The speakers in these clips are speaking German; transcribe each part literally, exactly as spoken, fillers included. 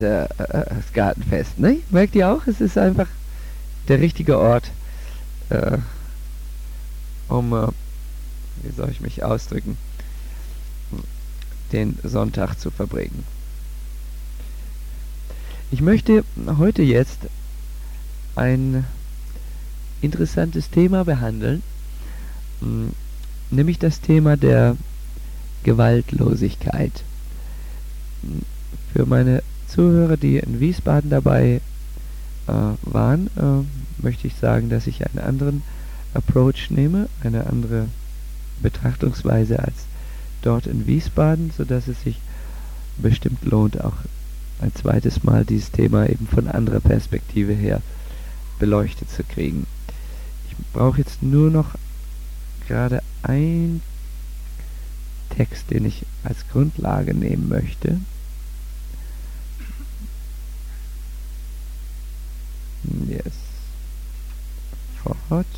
äh, das Gartenfest, ne? Merkt ihr auch? Es ist einfach der richtige Ort, äh, um, äh, wie soll ich mich ausdrücken, den Sonntag zu verbringen. Ich möchte heute jetzt ein interessantes Thema behandeln, nämlich das Thema der Gewaltlosigkeit. Für meine Zuhörer, die in Wiesbaden dabei äh, waren, äh, möchte ich sagen, dass ich einen anderen Approach nehme, eine andere Betrachtungsweise als dort in Wiesbaden, sodass es sich bestimmt lohnt, auch ein zweites Mal dieses Thema eben von anderer Perspektive her beleuchtet zu kriegen. Ich brauche jetzt nur noch gerade einen Text, den ich als Grundlage nehmen möchte. Yes. Fort.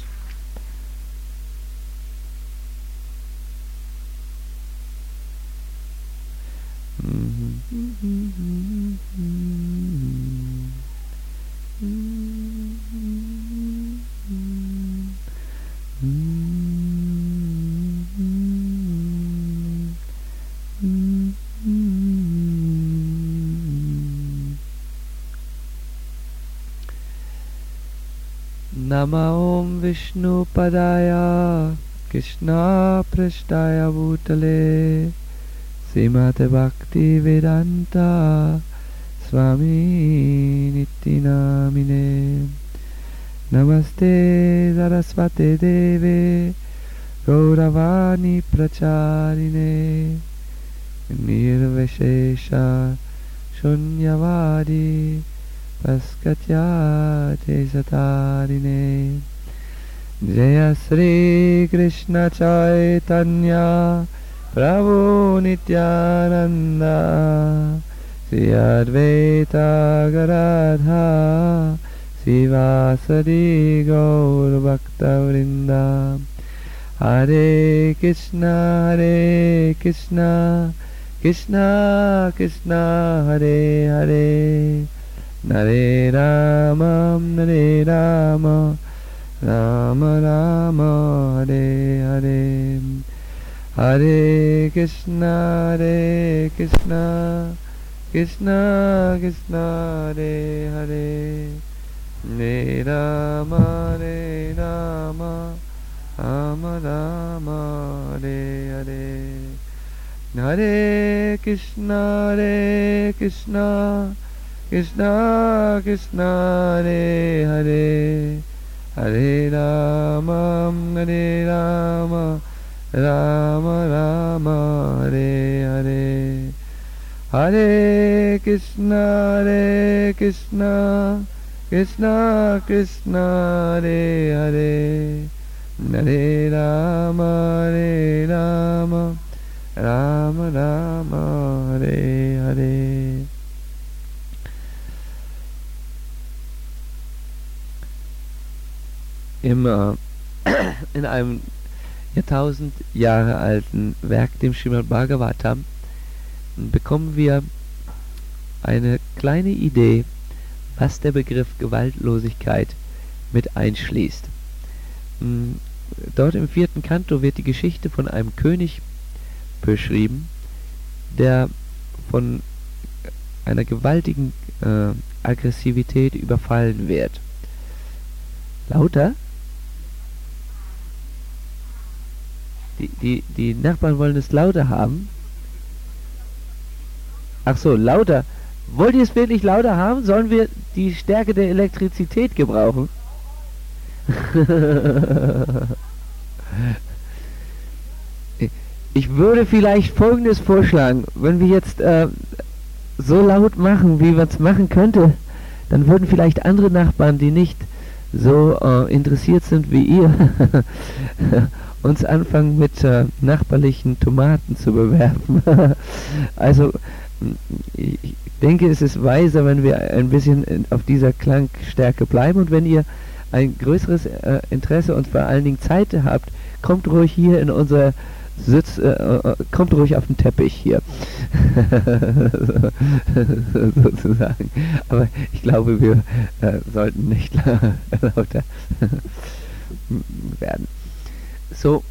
Nama Om Vishnu Padaya Krishna Prasthaya Bhutale Srimate Bhakti Vedanta Swami Niti Namine Namaste Saraswate Deve Gauravani Pracharine Nirvishesha Shunyavadi Paskatya Desatarine Jaya Sri Krishna Chaitanya Prabhu Nityananda Sri Advaita Gadadha Sivasadi Gaur Bhakta Vrinda Hare Krishna Hare Krishna Krishna Krishna Hare Hare Hare Rama Hare Rama Rama Rama Hare Hare Hare Krishna Hare Krishna Krishna Krishna Hare Hare Hare Rama Hare Rama Rama Rama Hare Hare Hare Krishna Hare Krishna Krishna Krishna Hare Hare Hare Rama Hare Rama Rama Rama Hare Hare Hare Krishna Hare Krishna Krishna Krishna Hare Hare Hare Rama Hare Rama Rama Rama Hare Hare. Im, äh, in einem Jahrtausend Jahre alten Werk, dem Srimad Bhagavatam, bekommen wir eine kleine Idee, was der Begriff Gewaltlosigkeit mit einschließt. Dort im vierten Kanto wird die Geschichte von einem König beschrieben, der von einer gewaltigen äh, Aggressivität überfallen wird. Lauter? Die, die, die Nachbarn wollen es lauter haben. Ach so, lauter. Wollt ihr es wirklich lauter haben? Sollen wir die Stärke der Elektrizität gebrauchen? Ich würde vielleicht Folgendes vorschlagen. Wenn wir jetzt äh, so laut machen, wie man es machen könnte, dann würden vielleicht andere Nachbarn, die nicht so äh, interessiert sind wie ihr, uns anfangen mit äh, nachbarlichen Tomaten zu bewerben. Also ich denke, es ist weiser, wenn wir ein bisschen auf dieser Klangstärke bleiben, und wenn ihr ein größeres äh, Interesse und vor allen Dingen Zeit habt, kommt ruhig hier in unser Sitz, äh, äh, kommt ruhig auf den Teppich hier. Sozusagen. Aber ich glaube, wir äh, sollten nicht lauter werden. So,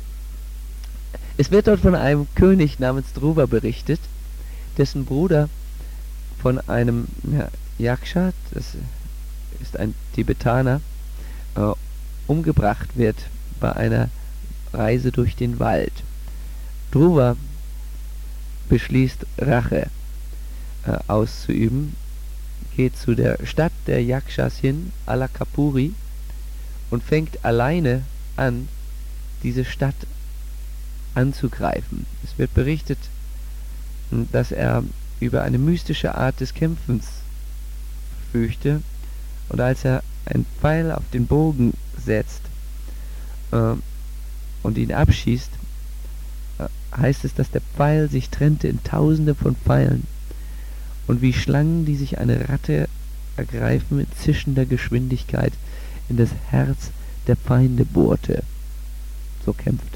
es wird dort von einem König namens Dhruva berichtet, dessen Bruder von einem ja, Yaksha, das ist ein Tibetaner, äh, umgebracht wird bei einer Reise durch den Wald. Dhruva beschließt, Rache äh, auszuüben, geht zu der Stadt der Yakshas hin, Alakapuri, und fängt alleine an, diese Stadt anzugreifen. Es wird berichtet, dass er über eine mystische Art des Kämpfens verfügte, und als er einen Pfeil auf den Bogen setzt äh, und ihn abschießt, äh, heißt es, dass der Pfeil sich trennte in tausende von Pfeilen und wie Schlangen, die sich eine Ratte ergreifen, mit zischender Geschwindigkeit in das Herz der Feinde bohrte. So kämpfte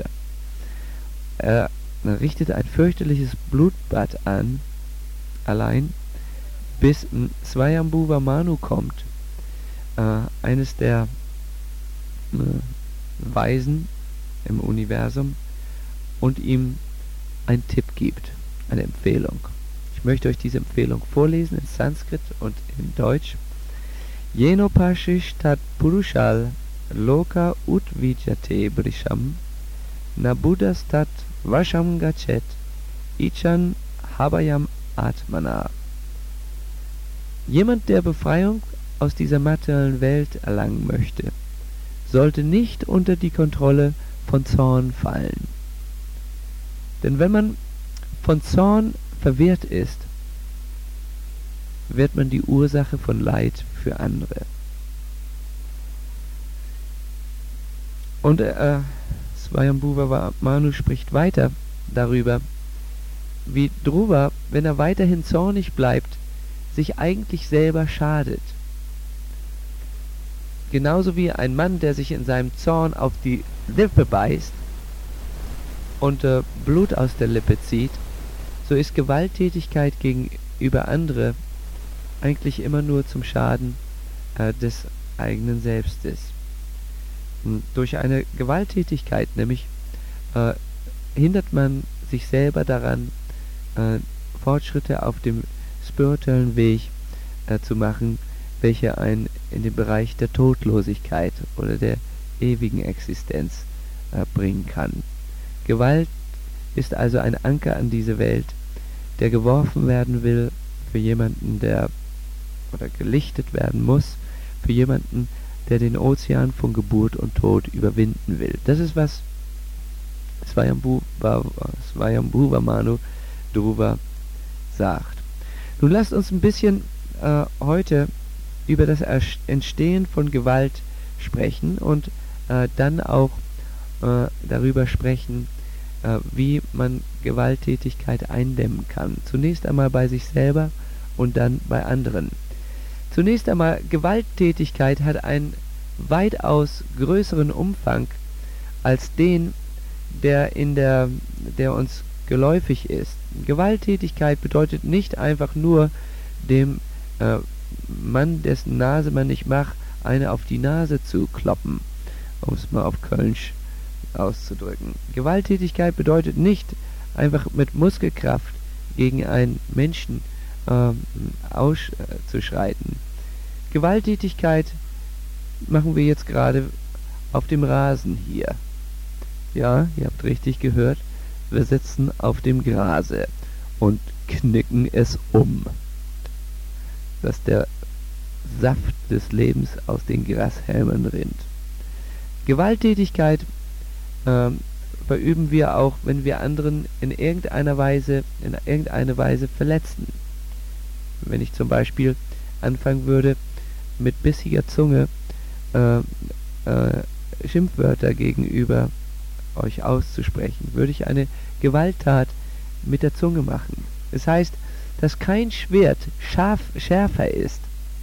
er. Er richtet ein fürchterliches Blutbad an, allein, bis Swayambhuva Manu kommt, äh, eines der äh, Weisen im Universum, und ihm einen Tipp gibt, eine Empfehlung. Ich möchte euch diese Empfehlung vorlesen in Sanskrit und in Deutsch. Yeno pashish tat purushal loka utvijate brisham na buddhas tat vasham gachet ichan habayam atmana. Jemand, der Befreiung aus dieser materiellen Welt erlangen möchte, sollte nicht unter die Kontrolle von Zorn fallen. Denn wenn man von Zorn verwirrt ist, wird man die Ursache von Leid für andere. Und äh, Swayambhuva Manu spricht weiter darüber, wie Dhruva, wenn er weiterhin zornig bleibt, sich eigentlich selber schadet. Genauso wie ein Mann, der sich in seinem Zorn auf die Lippe beißt und äh, Blut aus der Lippe zieht, so ist Gewalttätigkeit gegenüber andere eigentlich immer nur zum Schaden äh, des eigenen Selbstes. Und durch eine Gewalttätigkeit nämlich äh, hindert man sich selber daran, äh, Fortschritte auf dem spirituellen Weg äh, zu machen, welche einen in den Bereich der Todlosigkeit oder der ewigen Existenz äh, bringen kann. Gewalt ist also ein Anker an diese Welt, der geworfen werden will für jemanden, der oder gelichtet werden muss für jemanden, der den Ozean von Geburt und Tod überwinden will. Das ist, was Swayambhuva Manu Dhruva sagt. Nun lasst uns ein bisschen äh, heute über das Entstehen von Gewalt sprechen und äh, dann auch äh, darüber sprechen, äh, wie man Gewalttätigkeit eindämmen kann. Zunächst einmal bei sich selber und dann bei anderen. Zunächst einmal, Gewalttätigkeit hat einen weitaus größeren Umfang als den, der in der, der uns geläufig ist. Gewalttätigkeit bedeutet nicht einfach nur dem äh, Mann, dessen Nase man nicht mag, eine auf die Nase zu kloppen, um es mal auf Kölnsch auszudrücken. Gewalttätigkeit bedeutet nicht einfach mit Muskelkraft gegen einen Menschen äh, auszuschreiten. Gewalttätigkeit machen wir jetzt gerade auf dem Rasen hier. Ja, ihr habt richtig gehört, wir sitzen auf dem Grase und knicken es um, dass der Saft des Lebens aus den Grashalmen rinnt. Gewalttätigkeit ähm, verüben wir auch, wenn wir anderen in irgendeiner Weise, in irgendeine Weise verletzen. Wenn ich zum Beispiel anfangen würde, mit bissiger Zunge äh, äh, Schimpfwörter gegenüber euch auszusprechen, würde ich eine Gewalttat mit der Zunge machen. Das heißt, dass kein Schwert scharf, schärfer ist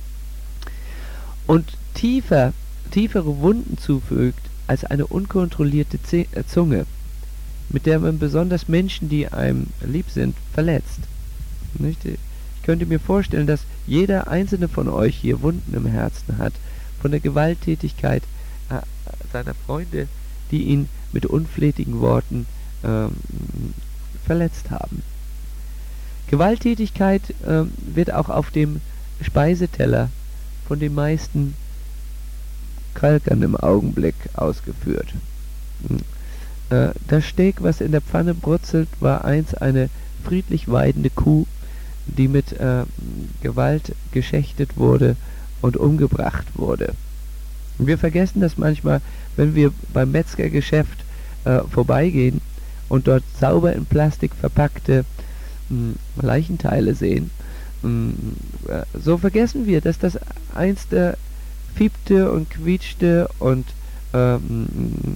und tiefer, tiefere Wunden zufügt als eine unkontrollierte Zunge. mit der man besonders Menschen, die einem lieb sind, verletzt. Nicht? Ich könnte mir vorstellen, dass jeder einzelne von euch hier Wunden im Herzen hat, von der Gewalttätigkeit äh, seiner Freunde, die ihn mit unflätigen Worten ähm, verletzt haben. Gewalttätigkeit äh, wird auch auf dem Speiseteller von den meisten Kalkern im Augenblick ausgeführt. Äh, das Steak, was in der Pfanne brutzelt, war einst eine friedlich weidende Kuh, die mit äh, Gewalt geschächtet wurde und umgebracht wurde. Wir vergessen das manchmal, wenn wir beim Metzgergeschäft äh, vorbeigehen und dort sauber in Plastik verpackte mh, Leichenteile sehen. Mh, äh, so vergessen wir, dass das einst äh, fiebte und quietschte und äh, mh,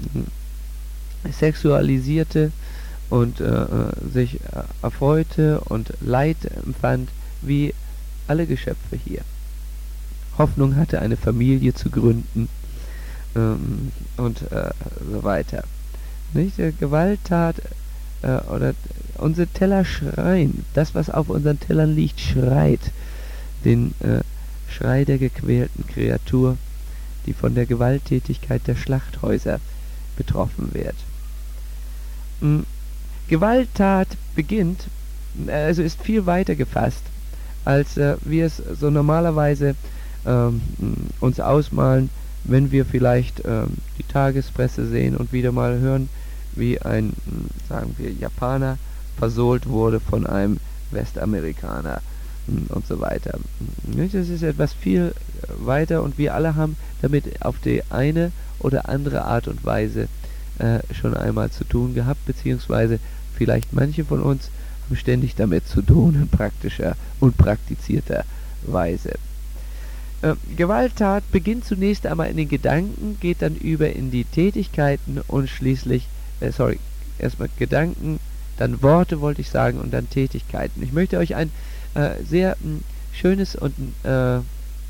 sexualisierte und äh, sich äh, erfreute und Leid empfand, wie alle Geschöpfe hier. Hoffnung hatte, eine Familie zu gründen ähm, und äh, so weiter. Nicht? Äh, Gewalttat äh, oder unsere Teller schreien, das, was auf unseren Tellern liegt, schreit den äh, Schrei der gequälten Kreatur, die von der Gewalttätigkeit der Schlachthäuser betroffen wird. Mhm. Gewalttat beginnt, also ist viel weiter gefasst, als äh, wir es so normalerweise ähm, uns ausmalen, wenn wir vielleicht ähm, die Tagespresse sehen und wieder mal hören, wie ein, sagen wir, Japaner versohlt wurde von einem Westamerikaner und so weiter. Das ist etwas viel weiter und wir alle haben damit auf die eine oder andere Art und Weise äh, schon einmal zu tun gehabt, beziehungsweise vielleicht manche von uns haben ständig damit zu tun in praktischer und praktizierter Weise. Äh, Gewalttat beginnt zunächst einmal in den Gedanken, geht dann über in die Tätigkeiten und schließlich, äh, sorry, erstmal Gedanken, dann Worte wollte ich sagen und dann Tätigkeiten. Ich möchte euch ein äh, sehr mh, schönes und äh,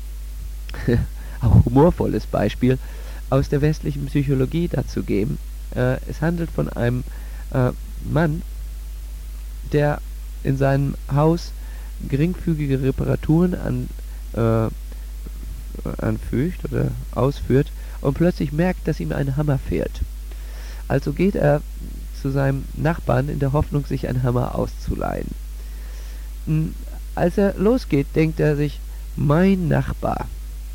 auch humorvolles Beispiel aus der westlichen Psychologie dazu geben. Äh, es handelt von einem äh, Mann, der in seinem Haus geringfügige Reparaturen an, äh, anfügt oder ausführt und plötzlich merkt, dass ihm ein Hammer fehlt. Also geht er zu seinem Nachbarn in der Hoffnung, sich einen Hammer auszuleihen. Als er losgeht, denkt er sich, mein Nachbar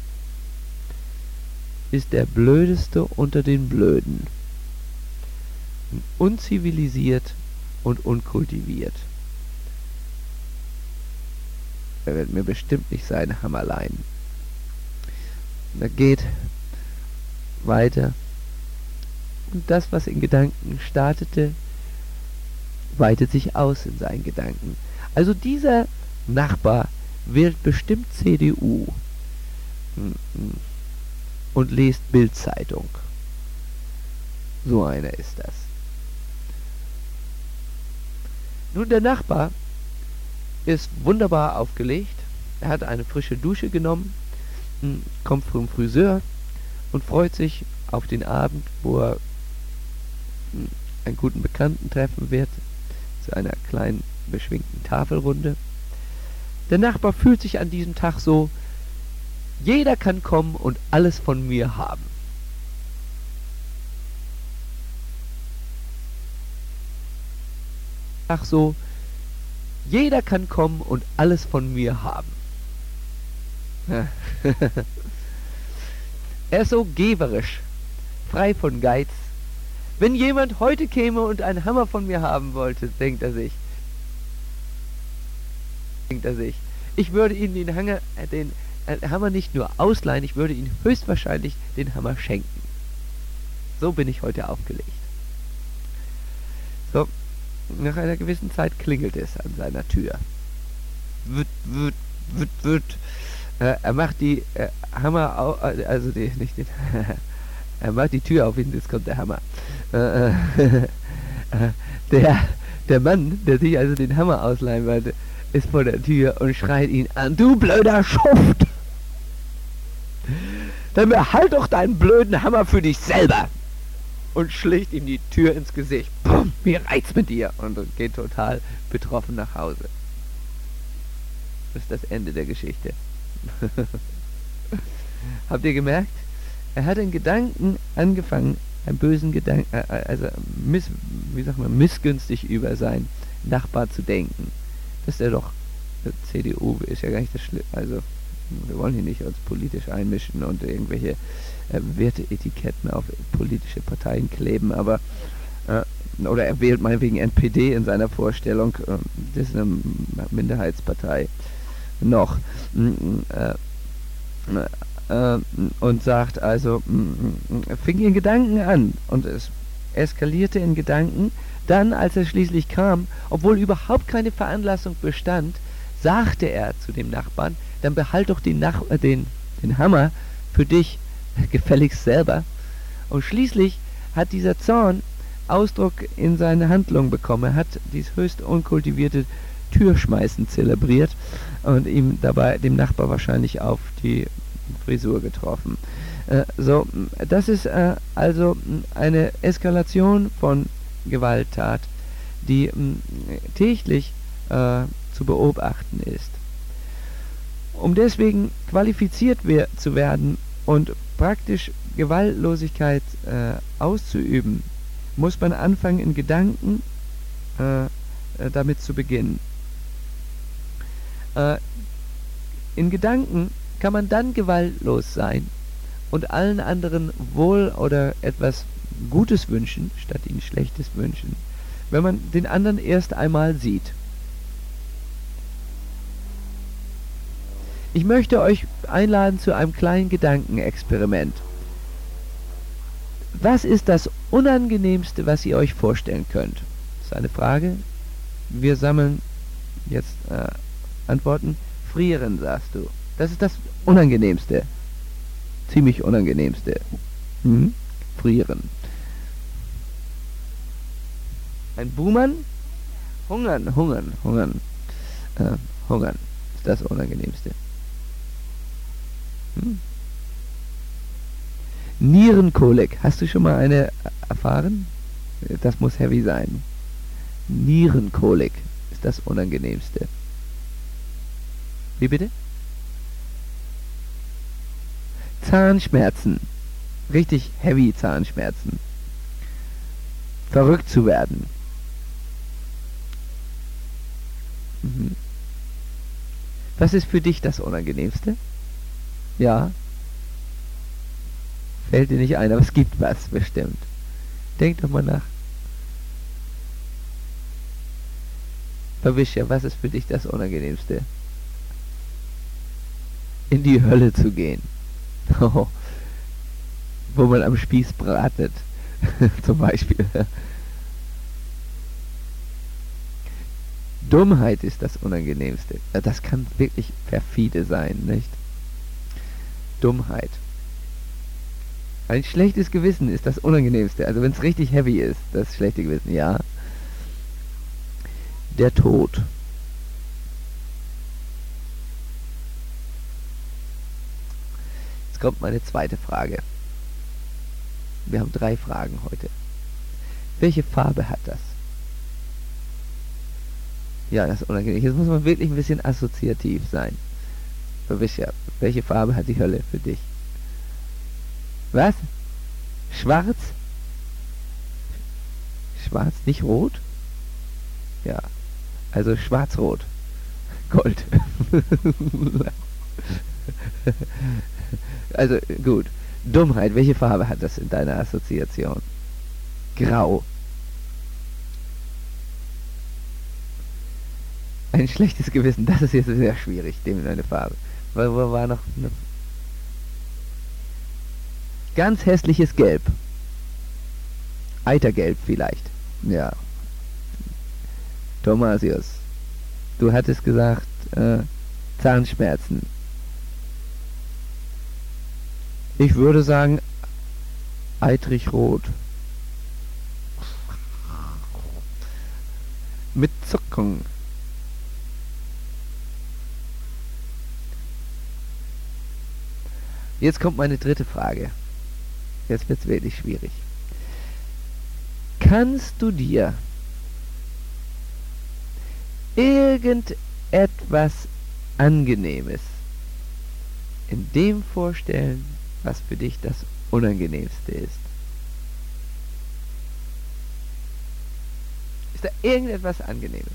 ist der Blödeste unter den Blöden. Unzivilisiert und unkultiviert. Er wird mir bestimmt nicht seinen Hammer leihen. Und er geht weiter. Und das, was in Gedanken startete, weitet sich aus in seinen Gedanken. Also dieser Nachbar wählt bestimmt C D U und liest Bild-Zeitung. So einer ist das. Nun, der Nachbar ist wunderbar aufgelegt. Er hat eine frische Dusche genommen, kommt vom Friseur und freut sich auf den Abend, wo er einen guten Bekannten treffen wird, zu einer kleinen beschwingten Tafelrunde. Der Nachbar fühlt sich an diesem Tag so, jeder kann kommen und alles von mir haben. Ach so, jeder kann kommen und alles von mir haben. Er ist so geberisch, frei von Geiz. Wenn jemand heute käme und einen Hammer von mir haben wollte, denkt er sich, denkt er sich, ich würde ihm den, Hanger, äh, den äh, Hammer nicht nur ausleihen, ich würde ihm höchstwahrscheinlich den Hammer schenken. So bin ich heute aufgelegt. So, nach einer gewissen Zeit klingelt es an seiner Tür. Wüt, wüt, wüt, wüt. Äh, er macht die äh, Hammer, au äh, also die, nicht den, er macht die Tür auf, jetzt kommt der Hammer. Äh, äh, der, der Mann, der sich also den Hammer ausleihen wollte, ist vor der Tür und schreit ihn an, du blöder Schuft! Dann behalt doch deinen blöden Hammer für dich selber! und schlägt ihm die Tür ins Gesicht. Bumm, mir reicht's mit dir. Und geht total betroffen nach Hause. Das ist das Ende der Geschichte. Habt ihr gemerkt? Er hat in Gedanken angefangen, einen bösen Gedanken, äh, also miss, wie sagt man, missgünstig über seinen Nachbar zu denken. Dass er doch, C D U ist ja gar nicht das Schlimme, also wir wollen hier nicht uns politisch einmischen und irgendwelche äh, Werteetiketten auf politische Parteien kleben, aber äh, oder er wählt meinetwegen N P D in seiner Vorstellung, äh, das ist eine Minderheitspartei noch. Äh, äh, und sagt also, fing in Gedanken an und es eskalierte in Gedanken. Dann, als er schließlich kam, obwohl überhaupt keine Veranlassung bestand, sagte er zu dem Nachbarn, dann behalt doch den, Nach äh, den, den Hammer für dich gefälligst selber. Und schließlich hat dieser Zorn Ausdruck in seine Handlung bekommen. Er hat dieses höchst unkultivierte Türschmeißen zelebriert und ihm dabei dem Nachbar wahrscheinlich auf die Frisur getroffen. Äh, so, das ist äh, also eine Eskalation von Gewalttat, die mh, täglich äh, zu beobachten ist. Um deswegen qualifiziert wer zu werden und praktisch Gewaltlosigkeit äh, auszuüben, muss man anfangen, in Gedanken äh, äh, damit zu beginnen. Äh, in Gedanken kann man dann gewaltlos sein und allen anderen Wohl oder etwas Gutes wünschen, statt ihnen Schlechtes wünschen, wenn man den anderen erst einmal sieht. Ich möchte euch einladen zu einem kleinen Gedankenexperiment. Was ist das Unangenehmste, was ihr euch vorstellen könnt? Das ist eine Frage. Wir sammeln jetzt äh, Antworten. Frieren, sagst du. Das ist das Unangenehmste. Ziemlich Unangenehmste. Hm? Frieren. Ein Buhmann? Hungern, hungern, hungern. Äh, hungern ist das Unangenehmste. Hm? Nierenkolik. Hast du schon mal eine erfahren? Das muss heavy sein. Nierenkolik ist das Unangenehmste. Wie bitte? Zahnschmerzen. Richtig heavy Zahnschmerzen. Verrückt zu werden. Mhm. Was ist für dich das Unangenehmste? Ja. Fällt dir nicht ein, aber es gibt was bestimmt. Denk doch mal nach. Verwischer, was ist für dich das Unangenehmste? In die Hölle zu gehen. Oh, wo man am Spieß bratet. Zum Beispiel. Dummheit ist das Unangenehmste. Das kann wirklich perfide sein, nicht? Dummheit. Ein schlechtes Gewissen ist das Unangenehmste. Also wenn es richtig heavy ist, das schlechte Gewissen, ja. Der Tod. Jetzt kommt meine zweite Frage. Wir haben drei Fragen heute. Welche Farbe hat das? Ja, das ist unangenehm. Jetzt muss man wirklich ein bisschen assoziativ sein. Verwischer, welche Farbe hat die Hölle für dich? Was? Schwarz? Schwarz, nicht rot? Ja, also schwarz-rot. Gold. Also gut. Dummheit, welche Farbe hat das in deiner Assoziation? Grau. Ein schlechtes Gewissen, das ist jetzt sehr schwierig, dem eine Farbe. Wo, wo war noch eine ganz hässliches Gelb. Eitergelb vielleicht. Ja. Thomasius, du hattest gesagt, äh, Zahnschmerzen. Ich würde sagen, eitrig rot. Mit Zuckung. Jetzt kommt meine dritte Frage. Jetzt wird es wirklich schwierig. kannst du dir irgendetwas Angenehmes in dem vorstellen, was für dich das Unangenehmste ist? Ist da irgendetwas Angenehmes?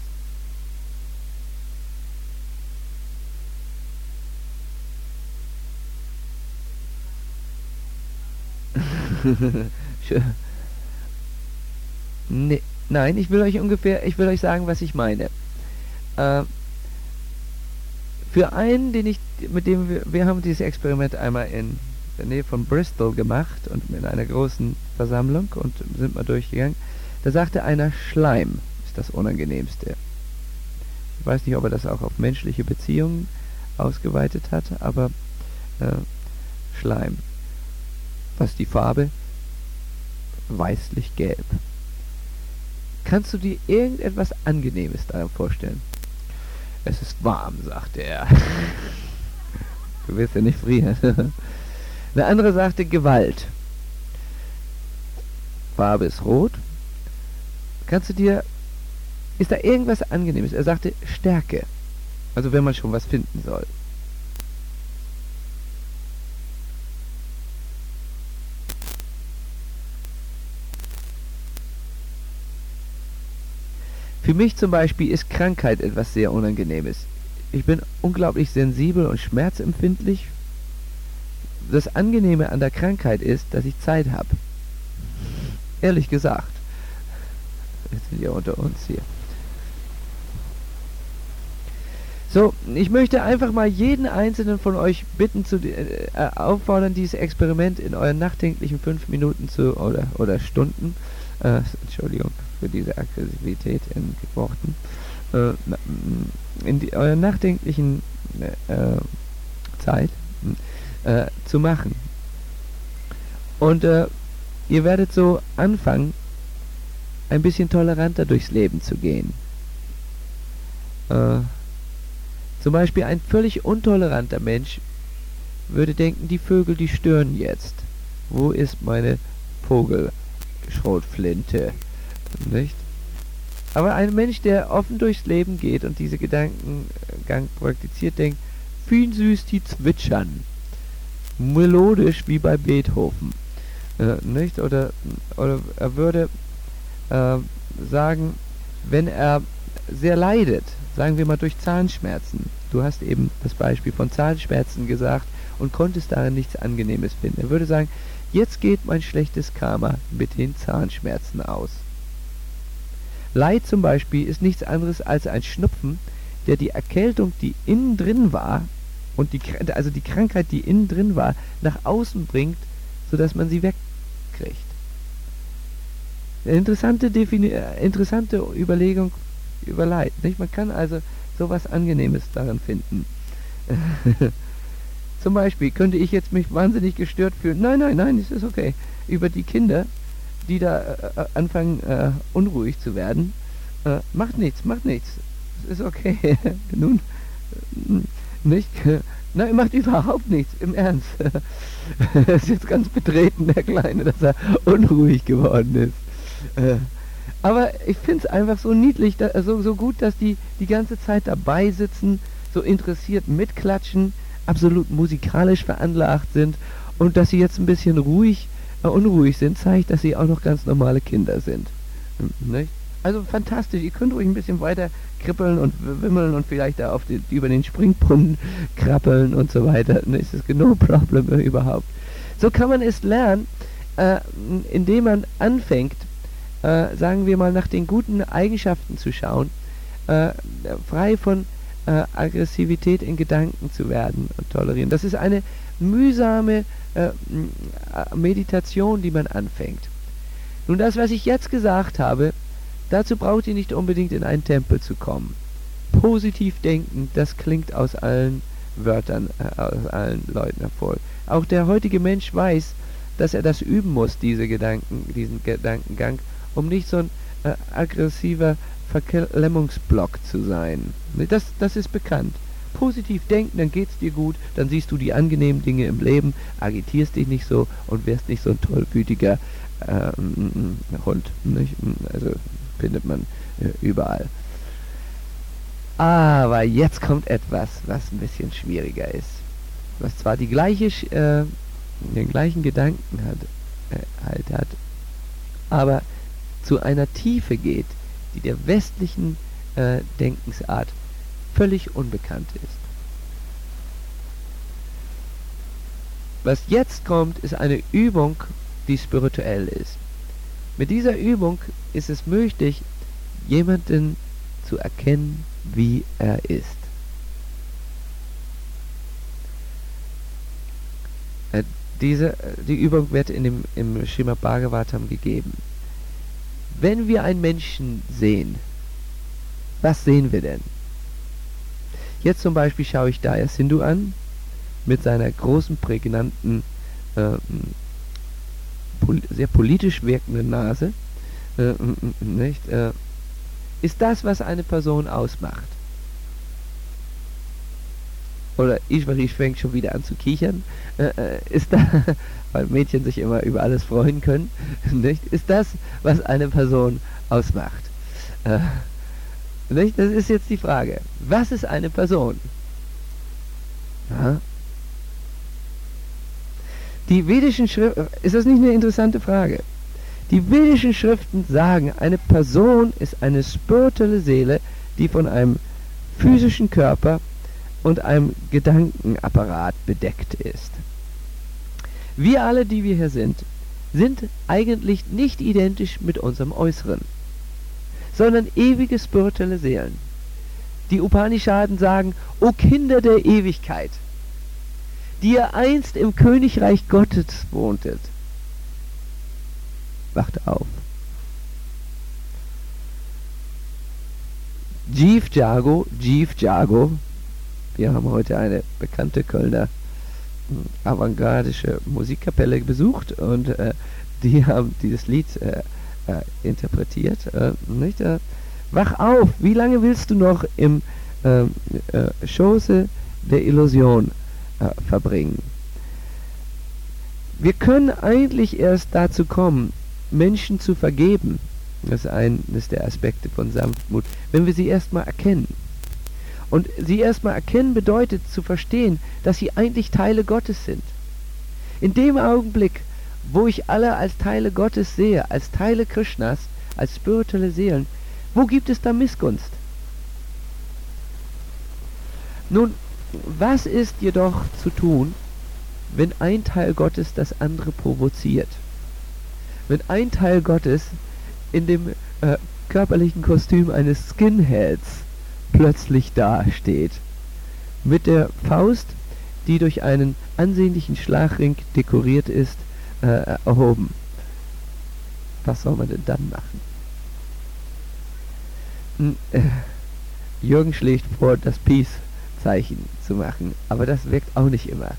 Nee, nein, ich will euch ungefähr, ich will euch sagen, was ich meine. Äh, für einen, den ich, mit dem wir, wir haben dieses Experiment einmal in der Nähe von Bristol gemacht und in einer großen Versammlung und sind mal durchgegangen. Da sagte einer, Schleim ist das Unangenehmste. Ich weiß nicht, ob er das auch auf menschliche Beziehungen ausgeweitet hat, aber äh, Schleim. Was ist die Farbe? Weißlich-gelb. Kannst du dir irgendetwas Angenehmes daran vorstellen? Es ist warm, sagte er. Du wirst ja nicht frieren. Der andere sagte Gewalt. Farbe ist rot. Kannst du dir... Ist da irgendwas Angenehmes? Er sagte Stärke. Also wenn man schon was finden soll. Für mich zum Beispiel ist Krankheit etwas sehr Unangenehmes. Ich bin unglaublich sensibel und schmerzempfindlich. Das Angenehme an der Krankheit ist, dass ich Zeit habe. Ehrlich gesagt. Jetzt sind wir unter uns hier. So, ich möchte einfach mal jeden einzelnen von euch bitten, zu, äh, auffordern, dieses Experiment in euren nachdenklichen fünf Minuten zu, oder, oder Stunden, äh, Entschuldigung für diese Aggressivität in Worten, äh, in die, eurer nachdenklichen äh, Zeit äh, zu machen. Und äh, ihr werdet so anfangen, ein bisschen toleranter durchs Leben zu gehen. Äh, zum Beispiel ein völlig untoleranter Mensch würde denken, die Vögel, die stören jetzt. Wo ist meine Vogelschrotflinte? Nicht? Aber ein Mensch, der offen durchs Leben geht und diese Gedankengang praktiziert, denkt, wie süß die zwitschern. Melodisch wie bei Beethoven. Äh, nicht? Oder, oder er würde äh, sagen, wenn er sehr leidet, sagen wir mal durch Zahnschmerzen. Du hast eben das Beispiel von Zahnschmerzen gesagt und konntest darin nichts Angenehmes finden. Er würde sagen, jetzt geht mein schlechtes Karma mit den Zahnschmerzen aus. Leid zum Beispiel ist nichts anderes als ein Schnupfen, der die Erkältung, die innen drin war, und die, also die Krankheit, die innen drin war, nach außen bringt, sodass man sie wegkriegt. Eine interessante, Defini interessante Überlegung über Leid. Nicht? Man kann also sowas Angenehmes daran finden. Zum Beispiel könnte ich jetzt mich wahnsinnig gestört fühlen. Nein, nein, nein, es ist okay. Über die Kinder, die da äh, anfangen äh, unruhig zu werden. Äh, macht nichts, macht nichts. Es ist okay. Nun, nicht? Nein, macht überhaupt nichts, im Ernst. Er ist jetzt ganz betreten, der Kleine, dass er unruhig geworden ist. Äh, aber ich finde es einfach so niedlich, da, so, so gut, dass die die ganze Zeit dabei sitzen, so interessiert mitklatschen, absolut musikalisch veranlagt sind und dass sie jetzt ein bisschen ruhig, äh, unruhig sind, zeigt, dass sie auch noch ganz normale Kinder sind. Hm, nicht? Also fantastisch, ihr könnt ruhig ein bisschen weiter kribbeln und wimmeln und vielleicht da auf die, über den Springbrunnen krabbeln und so weiter. Es ist no problem überhaupt. So kann man es lernen, äh, indem man anfängt, äh, sagen wir mal, nach den guten Eigenschaften zu schauen, äh, frei von äh, Aggressivität in Gedanken zu werden und tolerieren. Das ist eine mühsame äh, Meditation, die man anfängt. Nun, das, was ich jetzt gesagt habe, dazu braucht ihr nicht unbedingt in einen Tempel zu kommen. Positiv denken, das klingt aus allen Wörtern, äh, aus allen Leuten hervor. Auch der heutige Mensch weiß, dass er das üben muss, diese Gedanken, diesen Gedankengang, um nicht so ein äh, aggressiver Verklemmungsblock zu sein. Das, das ist bekannt. positiv denken, dann geht's dir gut, dann siehst du die angenehmen Dinge im Leben, agitierst dich nicht so und wirst nicht so ein tollwütiger ähm, Hund. Nicht? Also findet man äh, überall. Aber jetzt kommt etwas, was ein bisschen schwieriger ist. Was zwar die gleiche, äh, den gleichen Gedanken hat, äh, halt hat, aber zu einer Tiefe geht, die der westlichen äh, Denkensart völlig unbekannt ist. Was jetzt kommt, ist eine Übung, die spirituell ist. Mit dieser Übung ist es möglich, jemanden zu erkennen, wie er ist. Äh, diese, die Übung wird in dem, im Srimad Bhagavatam gegeben. Wenn wir einen Menschen sehen, was sehen wir denn? Jetzt zum Beispiel schaue ich Daya Sindhu an, mit seiner großen, prägnanten, äh, pol sehr politisch wirkenden Nase. Äh, nicht? Äh, ist das, was eine Person ausmacht? Oder Ishwari fängt schon wieder an zu kichern. Äh, äh, ist da, weil Mädchen sich immer über alles freuen können. Nicht? Ist das, was eine Person ausmacht? Äh, nicht? Das ist jetzt die Frage. Was ist eine Person? Ja. Die vedischen Schriften, ist das nicht eine interessante Frage? Die vedischen Schriften sagen, eine Person ist eine spirituelle Seele, die von einem physischen Körper und einem Gedankenapparat bedeckt ist. Wir alle, die wir hier sind, sind eigentlich nicht identisch mit unserem Äußeren, sondern ewige spirituelle Seelen. Die Upanishaden sagen, O Kinder der Ewigkeit, die ihr einst im Königreich Gottes wohntet, wacht auf. Jeev Jago, Jeev Jago. Wir haben heute eine bekannte Kölner avantgardische Musikkapelle besucht und äh, die haben dieses Lied äh, äh, interpretiert. Äh, nicht? Äh, wach auf! Wie lange willst du noch im äh, äh, Schoße der Illusion äh, verbringen? Wir können eigentlich erst dazu kommen, Menschen zu vergeben. Das ist eines der Aspekte von Sanftmut, wenn wir sie erstmal erkennen. Und sie erstmal erkennen bedeutet zu verstehen, dass sie eigentlich Teile Gottes sind. In dem Augenblick, wo ich alle als Teile Gottes sehe, als Teile Krishnas, als spirituelle Seelen, wo gibt es da Missgunst? Nun, was ist jedoch zu tun, wenn ein Teil Gottes das andere provoziert? Wenn ein Teil Gottes in dem äh, körperlichen Kostüm eines Skinheads plötzlich dasteht, mit der Faust, die durch einen ansehnlichen Schlagring dekoriert ist, äh, erhoben. Was soll man denn dann machen? Hm, äh, Jürgen schlägt vor, das Peace-Zeichen zu machen, aber das wirkt auch nicht immer.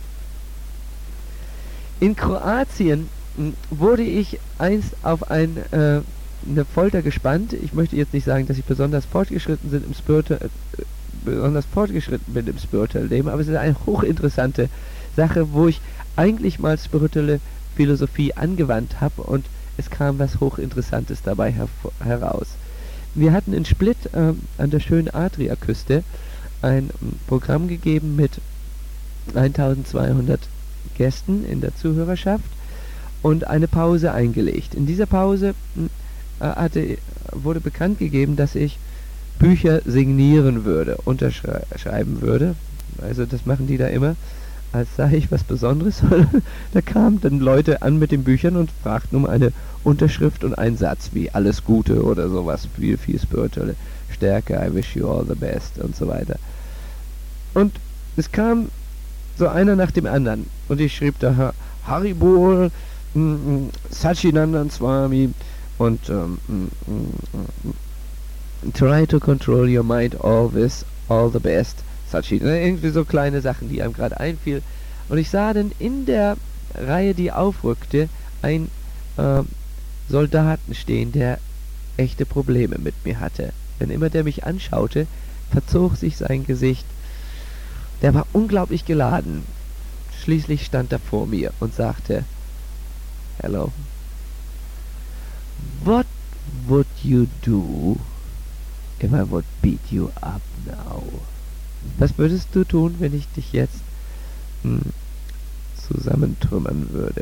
In Kroatien hm, wurde ich einst auf ein äh, eine Folter gespannt. Ich möchte jetzt nicht sagen, dass ich besonders fortgeschritten sind im Spiritual, äh, besonders fortgeschritten bin im spirituellen Leben, aber es ist eine hochinteressante Sache, wo ich eigentlich mal spirituelle Philosophie angewandt habe und es kam was Hochinteressantes dabei heraus. Wir hatten in Split äh, an der schönen Adria-Küste ein Programm gegeben mit eintausendzweihundert Gästen in der Zuhörerschaft und eine Pause eingelegt. In dieser Pause mh, hatte, wurde bekannt gegeben, dass ich Bücher signieren würde, unterschreiben würde. Also das machen die da immer, als sei ich was Besonderes. Da kamen dann Leute an mit den Büchern und fragten um eine Unterschrift und einen Satz wie alles Gute oder sowas, viel, viel spirituelle Stärke, I wish you all the best und so weiter. Und es kam so einer nach dem anderen und ich schrieb da Haribol, Satchidanand Swami und um, um, um, try to control your mind always, all the best, Sachin. Irgendwie so kleine Sachen, die einem gerade einfiel. Und ich sah dann in der Reihe, die aufrückte, einen äh, Soldaten stehen, der echte Probleme mit mir hatte. Wenn immer der mich anschaute, verzog sich sein Gesicht Der war unglaublich geladen. Schließlich stand er vor mir und sagte, Hello, what would you do if I would beat you up now? Was würdest du tun, wenn ich dich jetzt hm, zusammentrümmern würde?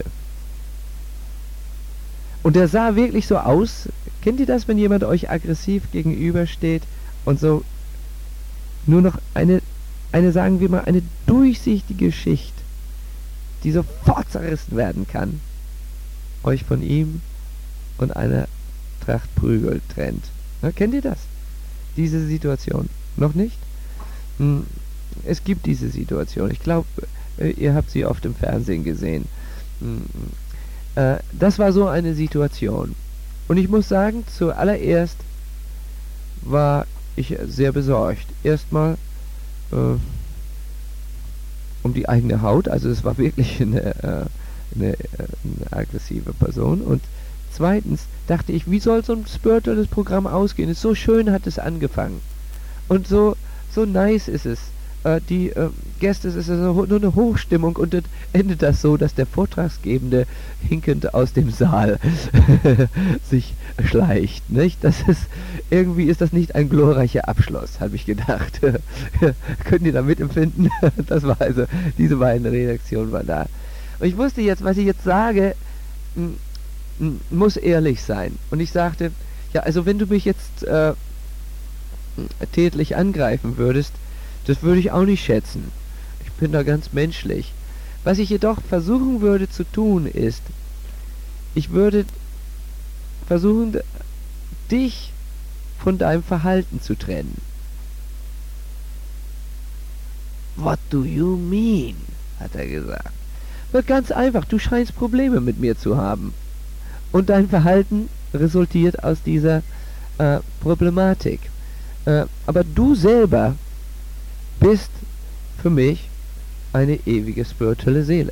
Und er sah wirklich so aus. Kennt ihr das, wenn jemand euch aggressiv gegenübersteht und so nur noch eine, eine, sagen wir mal, eine durchsichtige Schicht, die sofort zerrissen werden kann, euch von ihm und einer Tracht Prügel trennt? Na, kennt ihr das? Diese Situation? Noch nicht? Hm, es gibt diese Situation. Ich glaube, ihr habt sie oft im Fernsehen gesehen. Hm, äh, das war so eine Situation. Und ich muss sagen, zuallererst war ich sehr besorgt. Erstmal äh, um die eigene Haut, also es war wirklich eine, äh, eine, äh, eine aggressive Person. Und zweitens dachte ich, wie soll so ein spirituelles Programm ausgehen? So schön hat es angefangen. Und so, so nice ist es. Äh, die äh, Gäste, es ist also nur eine Hochstimmung und dann endet das so, dass der Vortragsgebende hinkend aus dem Saal sich schleicht. Nicht? Das ist, irgendwie ist das nicht ein glorreicher Abschluss, habe ich gedacht. Könnt ihr da mitempfinden? Das war also, diese beiden Redaktionen waren da. Und ich wusste jetzt, was ich jetzt sage, muss ehrlich sein. Und ich sagte, ja, also wenn du mich jetzt äh, tätlich angreifen würdest, das würde ich auch nicht schätzen. Ich bin da ganz menschlich. Was ich jedoch versuchen würde zu tun ist, ich würde versuchen, dich von deinem Verhalten zu trennen. What do you mean? Hat er gesagt. Na, ganz einfach, du scheinst Probleme mit mir zu haben. Und dein Verhalten resultiert aus dieser äh, Problematik. Äh, aber du selber bist für mich eine ewige spirituelle Seele.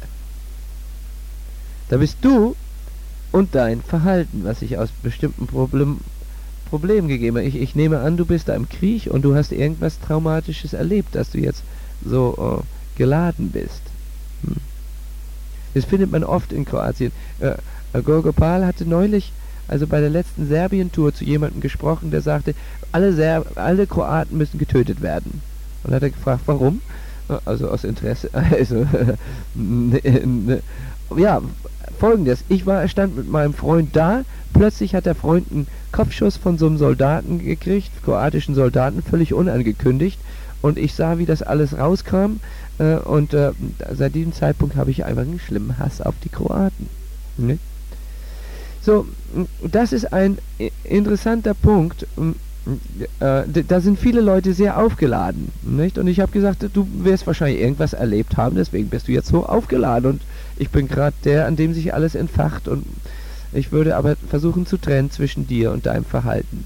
Da bist du und dein Verhalten, was sich aus bestimmten Problem, Problemen gegeben hat. Ich, ich nehme an, du bist da im Krieg und du hast irgendwas Traumatisches erlebt, dass du jetzt so äh, geladen bist. Hm. Das findet man oft in Kroatien. Äh, Gogopal hatte neulich, also bei der letzten Serbien-Tour, zu jemandem gesprochen, der sagte, alle, Serb alle Kroaten müssen getötet werden. Und hat er gefragt, warum? Also aus Interesse. Also, ne, ne, ja, folgendes. Ich war, stand mit meinem Freund da, plötzlich hat der Freund einen Kopfschuss von so einem Soldaten gekriegt, kroatischen Soldaten, völlig unangekündigt. Und ich sah, wie das alles rauskam. Äh, und äh, seit diesem Zeitpunkt habe ich einfach einen schlimmen Hass auf die Kroaten. Ne? So, das ist ein interessanter Punkt. Äh, da sind viele Leute sehr aufgeladen, nicht? Und ich habe gesagt, du wirst wahrscheinlich irgendwas erlebt haben, deswegen bist du jetzt so aufgeladen. Und ich bin gerade der, an dem sich alles entfacht. Und ich würde aber versuchen zu trennen zwischen dir und deinem Verhalten.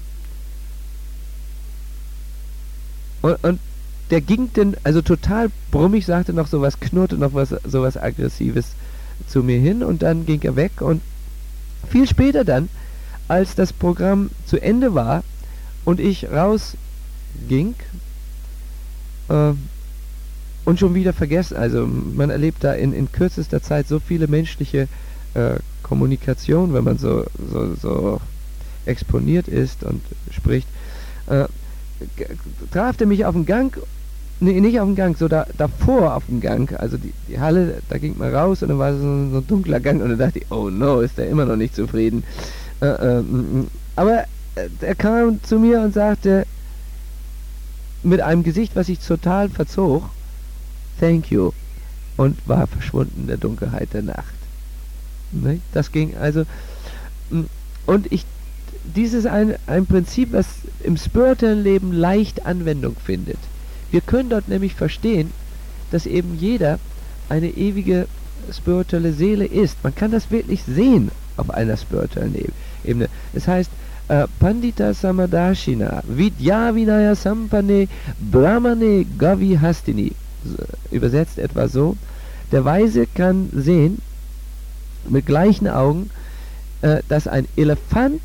Und, und der ging denn, also total brummig, sagte noch sowas, knurrte noch was, sowas Aggressives zu mir hin. Und dann ging er weg. Und viel später dann, als das Programm zu Ende war, und ich rausging äh, und schon wieder vergessen, also man erlebt da in, in kürzester Zeit so viele menschliche äh, Kommunikation, wenn man so, so, so exponiert ist und spricht, äh, traf der mich auf dem Gang, nee, nicht auf dem Gang, so da, davor auf dem Gang, also die, die Halle, da ging man raus und dann war so, so ein dunkler Gang und dann dachte ich, oh no, ist der immer noch nicht zufrieden. Äh, äh, aber er kam zu mir und sagte, mit einem Gesicht, was sich total verzog, thank you, und war verschwunden in der Dunkelheit der Nacht. Ne? Das ging also, und ich, dies ist ein, ein Prinzip, was im spirituellen Leben leicht Anwendung findet. Wir können dort nämlich verstehen, dass eben jeder eine ewige spirituelle Seele ist. Man kann das wirklich sehen auf einer spirituellen Ebene. Das heißt, Uh, Pandita Samadashina Vidya Vinaya Sampane Brahmane Gavi Hastini, übersetzt etwa so: Der Weise kann sehen mit gleichen Augen, uh, dass ein Elefant,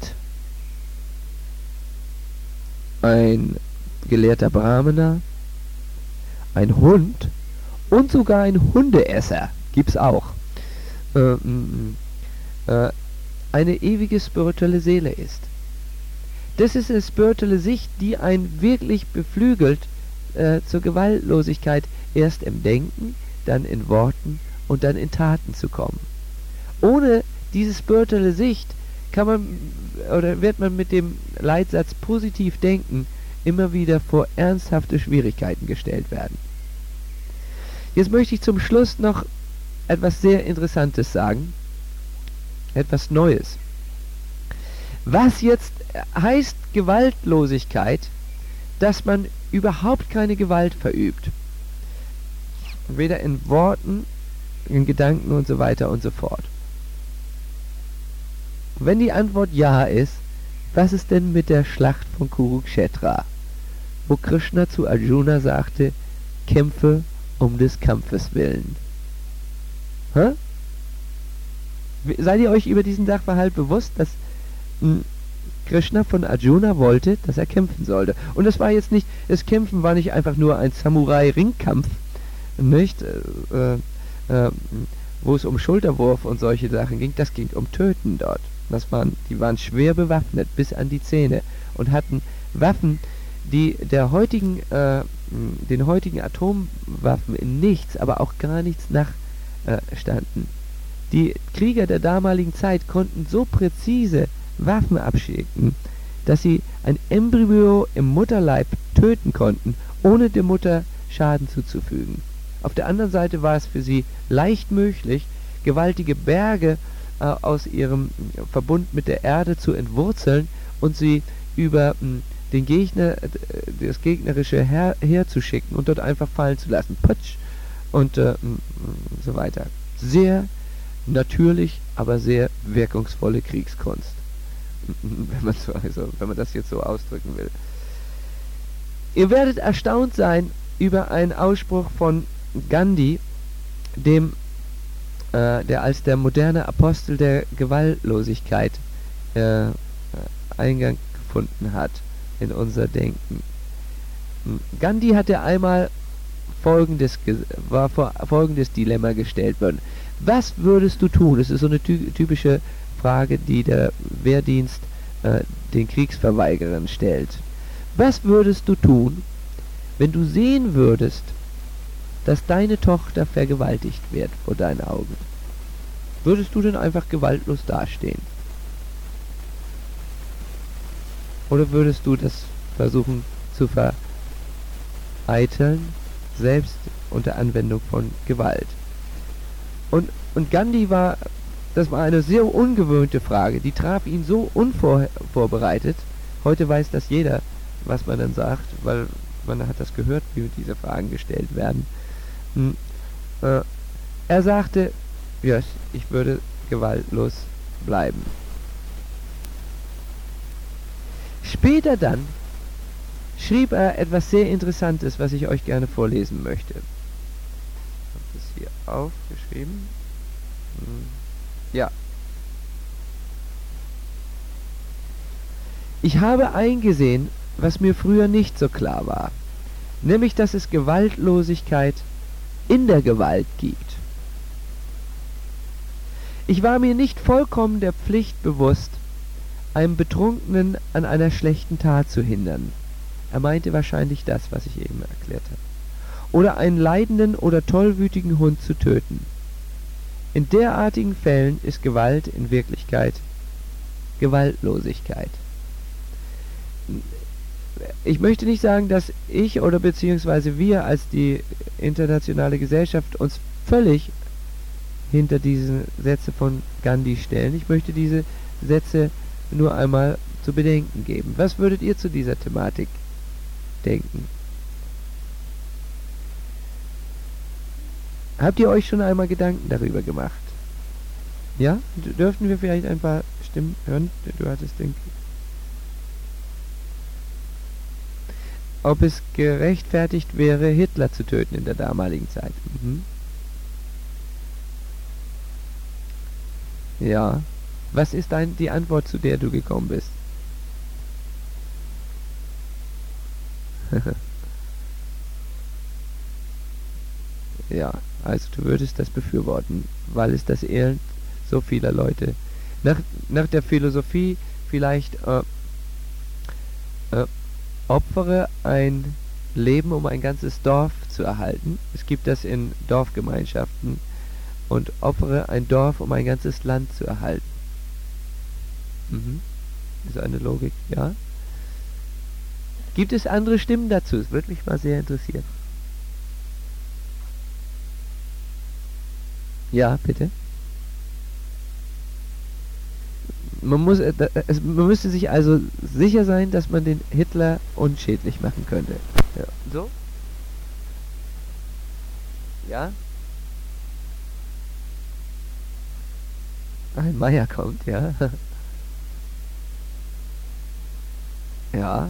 ein gelehrter Brahmana, ein Hund und sogar ein Hundeesser, gibt's auch, äh, äh, eine ewige spirituelle Seele ist. Das ist eine spirituelle Sicht, die einen wirklich beflügelt, äh, zur Gewaltlosigkeit erst im Denken, dann in Worten und dann in Taten zu kommen. Ohne diese spirituelle Sicht kann man oder wird man mit dem Leitsatz positiv denken immer wieder vor ernsthafte Schwierigkeiten gestellt werden. Jetzt möchte ich zum Schluss noch etwas sehr Interessantes sagen, etwas Neues. Was jetzt heißt Gewaltlosigkeit, dass man überhaupt keine Gewalt verübt. Weder in Worten, in Gedanken und so weiter und so fort. Wenn die Antwort ja ist, was ist denn mit der Schlacht von Kurukshetra, wo Krishna zu Arjuna sagte, kämpfe um des Kampfes willen? Hä? Seid ihr euch über diesen Sachverhalt bewusst, dass mh, Krishna von Arjuna wollte, dass er kämpfen sollte? Und das war jetzt nicht, das Kämpfen war nicht einfach nur ein Samurai-Ringkampf, nicht, äh, äh, wo es um Schulterwurf und solche Sachen ging, das ging um Töten dort. Das waren, die waren schwer bewaffnet bis an die Zähne und hatten Waffen, die der heutigen, äh, den heutigen Atomwaffen in nichts, aber auch gar nichts nachstanden. Die Krieger der damaligen Zeit konnten so präzise Waffen abschicken, dass sie ein Embryo im Mutterleib töten konnten, ohne der Mutter Schaden zuzufügen. Auf der anderen Seite war es für sie leicht möglich, gewaltige Berge äh, aus ihrem Verbund mit der Erde zu entwurzeln und sie über mh, den Gegner, äh, das gegnerische Heer, Heer zu schicken und dort einfach fallen zu lassen. Putsch! Und äh, mh, so weiter. Sehr natürlich, aber sehr wirkungsvolle Kriegskunst. Wenn man, so, also, wenn man das jetzt so ausdrücken will. Ihr werdet erstaunt sein über einen Ausspruch von Gandhi, dem, äh, der als der moderne Apostel der Gewaltlosigkeit äh, Eingang gefunden hat in unser Denken. Gandhi hatte einmal folgendes, war vor folgendes Dilemma gestellt worden. Was würdest du tun? Das ist so eine ty typische Frage, die der Wehrdienst äh, den Kriegsverweigerern stellt. Was würdest du tun, wenn du sehen würdest, dass deine Tochter vergewaltigt wird vor deinen Augen? Würdest du denn einfach gewaltlos dastehen? Oder würdest du das versuchen zu vereiteln, selbst unter Anwendung von Gewalt? Und, und Gandhi war, das war eine sehr ungewöhnte Frage, die traf ihn so unvorbereitet. Heute weiß das jeder, was man dann sagt, weil man hat das gehört, wie diese Fragen gestellt werden. Hm. Äh, er sagte, ja, yes, ich würde gewaltlos bleiben. Später dann schrieb er etwas sehr Interessantes, was ich euch gerne vorlesen möchte. Ich habe das hier aufgeschrieben. Hm. Ja. Ich habe eingesehen, was mir früher nicht so klar war, nämlich dass es Gewaltlosigkeit in der Gewalt gibt. Ich war mir nicht vollkommen der Pflicht bewusst, einem Betrunkenen an einer schlechten Tat zu hindern. Er meinte wahrscheinlich das, was ich eben erklärt habe. Oder einen leidenden oder tollwütigen Hund zu töten. In derartigen Fällen ist Gewalt in Wirklichkeit Gewaltlosigkeit. Ich möchte nicht sagen, dass ich oder beziehungsweise wir als die internationale Gesellschaft uns völlig hinter diese Sätze von Gandhi stellen. Ich möchte diese Sätze nur einmal zu bedenken geben. Was würdet ihr zu dieser Thematik denken? Habt ihr euch schon einmal Gedanken darüber gemacht? Ja? Dürften wir vielleicht ein paar Stimmen hören? Du hattest den... Ob es gerechtfertigt wäre, Hitler zu töten in der damaligen Zeit. Mhm. Ja. Was ist dein, die Antwort, zu der du gekommen bist? Ja, also du würdest das befürworten, weil es das Elend so vieler Leute nach, nach der Philosophie vielleicht äh, äh, opfere ein Leben, um ein ganzes Dorf zu erhalten. Es gibt das in Dorfgemeinschaften. Und opfere ein Dorf, um ein ganzes Land zu erhalten. Mhm. Ist eine Logik, ja. Gibt es andere Stimmen dazu? Es würde mich mal sehr interessieren. Ja, bitte. Man muss, äh, da- es, man müsste sich also sicher sein, dass man den Hitler unschädlich machen könnte. Ja. So? Ja? Ein Meier kommt, ja. Ja.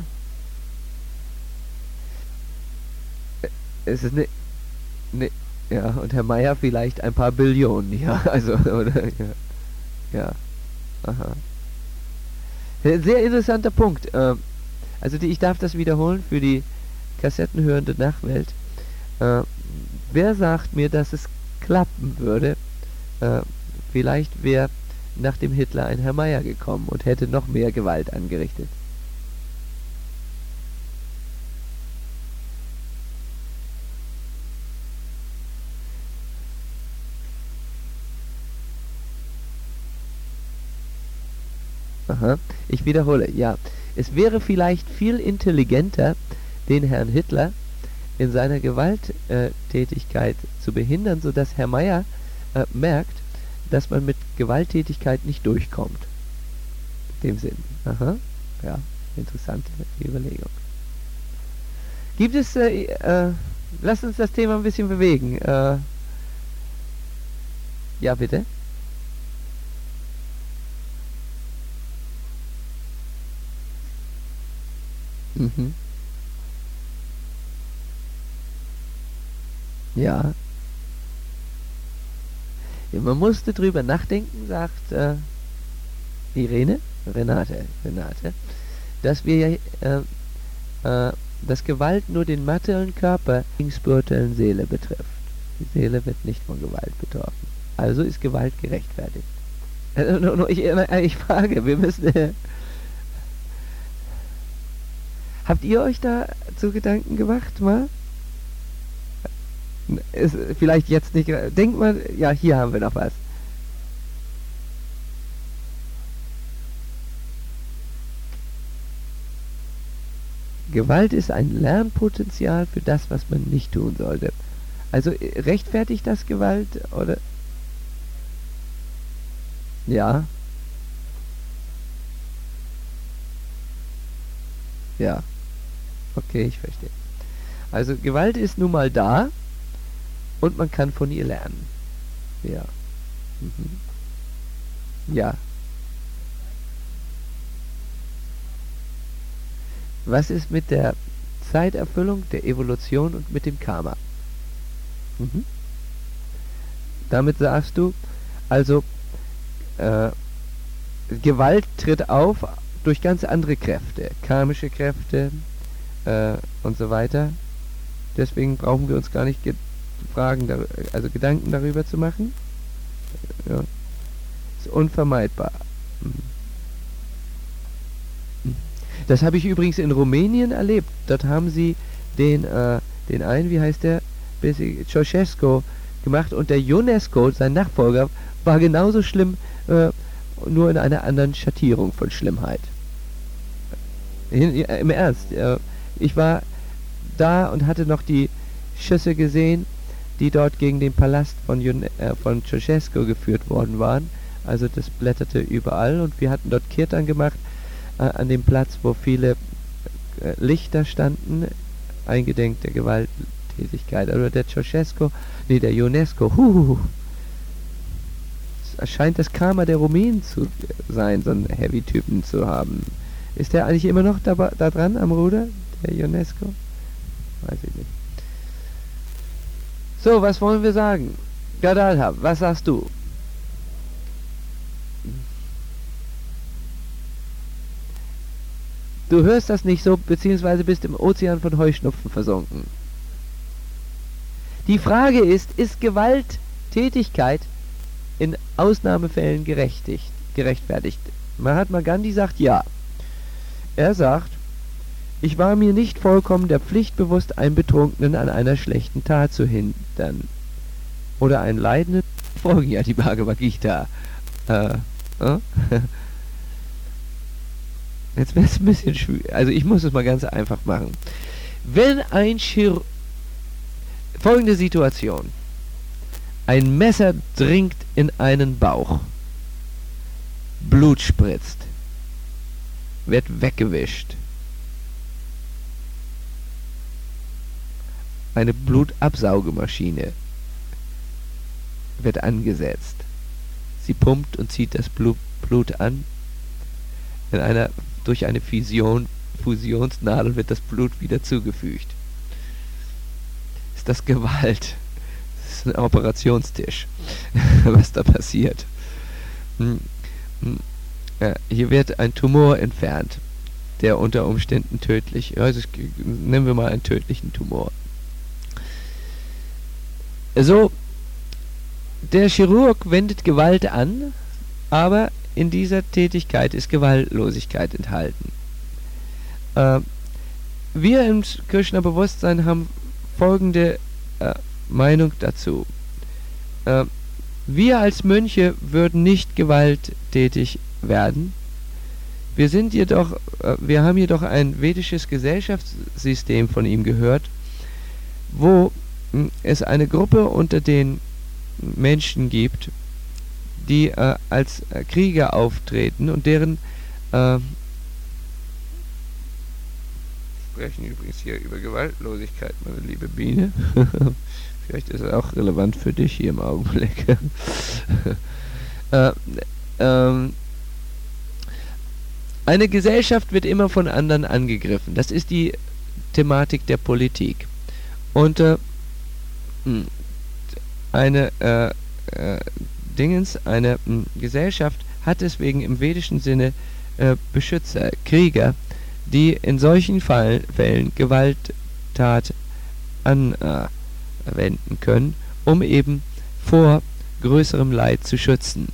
Es ist ne, ne, ja, und Herr Meier vielleicht ein paar Billionen, ja, also, oder, ja, ja, aha. Sehr interessanter Punkt. Ähm, also die, ich darf das wiederholen für die kassettenhörende Nachwelt. Äh, wer sagt mir, dass es klappen würde? Äh, vielleicht wäre nach dem Hitler ein Herr Meier gekommen und hätte noch mehr Gewalt angerichtet. Aha. Ich wiederhole, ja. Es wäre vielleicht viel intelligenter, den Herrn Hitler in seiner Gewalttätigkeit zu behindern, sodass Herr Meier äh, merkt, dass man mit Gewalttätigkeit nicht durchkommt. In dem Sinn. Aha. Ja, interessante Überlegung. Gibt es, äh, äh, lass uns das Thema ein bisschen bewegen. Äh, ja, bitte. Mhm. Ja. Ja, man musste drüber nachdenken, sagt äh, Irene, Renate, Renate, dass wir ja, äh, äh, dass Gewalt nur den materiellen Körper, die spirituellen Seele betrifft. Die Seele wird nicht von Gewalt betroffen. Also ist Gewalt gerechtfertigt. Äh, no, no, ich, äh, ich frage, wir müssen. Äh, habt ihr euch dazu Gedanken gemacht, mal? Ist vielleicht jetzt nicht. Denkt mal, ja, hier haben wir noch was. Gewalt ist ein Lernpotenzial für das, was man nicht tun sollte. Also äh, rechtfertigt das Gewalt oder? Ja, ja, okay, ich verstehe. Also Gewalt ist nun mal da und man kann von ihr lernen. Ja, mhm. Ja. Was ist mit der Zeiterfüllung, der Evolution und mit dem Karma? Mhm. Damit sagst du, also äh, Gewalt tritt auf durch ganz andere Kräfte, karmische Kräfte äh, und so weiter. Deswegen brauchen wir uns gar nicht ge Fragen, also Gedanken darüber zu machen. Ja. Ist unvermeidbar. Mhm. Das habe ich übrigens in Rumänien erlebt. Dort haben sie den, äh, den einen, wie heißt der, Ceausescu gemacht und der Ionesco, sein Nachfolger, war genauso schlimm, äh, nur in einer anderen Schattierung von Schlimmheit. Ja, im Ernst, äh, ich war da und hatte noch die Schüsse gesehen, die dort gegen den Palast von, Ion äh, von Ceausescu geführt worden waren. Also das blätterte überall und wir hatten dort Kirtan gemacht, äh, an dem Platz, wo viele äh, Lichter standen, eingedenk der Gewalttätigkeit. Aber der Ceausescu, nee, der Ionesco, huhuhu, es scheint das Karma der Rumänen zu sein, so einen Heavy-Typen zu haben. Ist der eigentlich immer noch da, da dran am Ruder, der Ionesco? Weiß ich nicht. So, was wollen wir sagen? Gadalha, was sagst du? Du hörst das nicht so, beziehungsweise bist im Ozean von Heuschnupfen versunken. Die Frage ist, ist Gewalttätigkeit in Ausnahmefällen gerechtigt, gerechtfertigt? Mahatma Gandhi sagt ja. Er sagt, ich war mir nicht vollkommen der Pflicht bewusst, einen Betrunkenen an einer schlechten Tat zu hindern. Oder einen Leidenden, folgen ja die Bhagavad Gita. Äh, äh? Jetzt wird es ein bisschen schwierig. Also ich muss es mal ganz einfach machen. Wenn ein Chir... Folgende Situation. Ein Messer dringt in einen Bauch. Blut spritzt. Wird weggewischt. Eine Blutabsaugemaschine wird angesetzt. Sie pumpt und zieht das Blut, Blut an. In einer, durch eine Fusion, Fusionsnadel wird das Blut wieder zugefügt. Ist das Gewalt? Das ist ein Operationstisch, was da passiert. Hm. Hm. Ja, hier wird ein Tumor entfernt, der unter Umständen tödlich, also nehmen wir mal einen tödlichen Tumor. So, der Chirurg wendet Gewalt an, aber in dieser Tätigkeit ist Gewaltlosigkeit enthalten. Äh, wir im Krishna-Bewusstsein haben folgende äh, Meinung dazu. Äh, wir als Mönche würden nicht gewalttätig werden. Wir sind jedoch, äh, wir haben jedoch ein vedisches Gesellschaftssystem von ihm gehört, wo mh, es eine Gruppe unter den Menschen gibt, die äh, als äh, Krieger auftreten und deren äh, sprechen übrigens hier über Gewaltlosigkeit, meine liebe Biene. Vielleicht ist es auch relevant für dich hier im Augenblick. äh, ähm, eine Gesellschaft wird immer von anderen angegriffen. Das ist die Thematik der Politik. Und äh, eine äh, äh, Dingens, eine mh, Gesellschaft hat deswegen im vedischen Sinne äh, Beschützer, Krieger, die in solchen Fall, Fällen Gewalttat anwenden können, um eben vor größerem Leid zu schützen.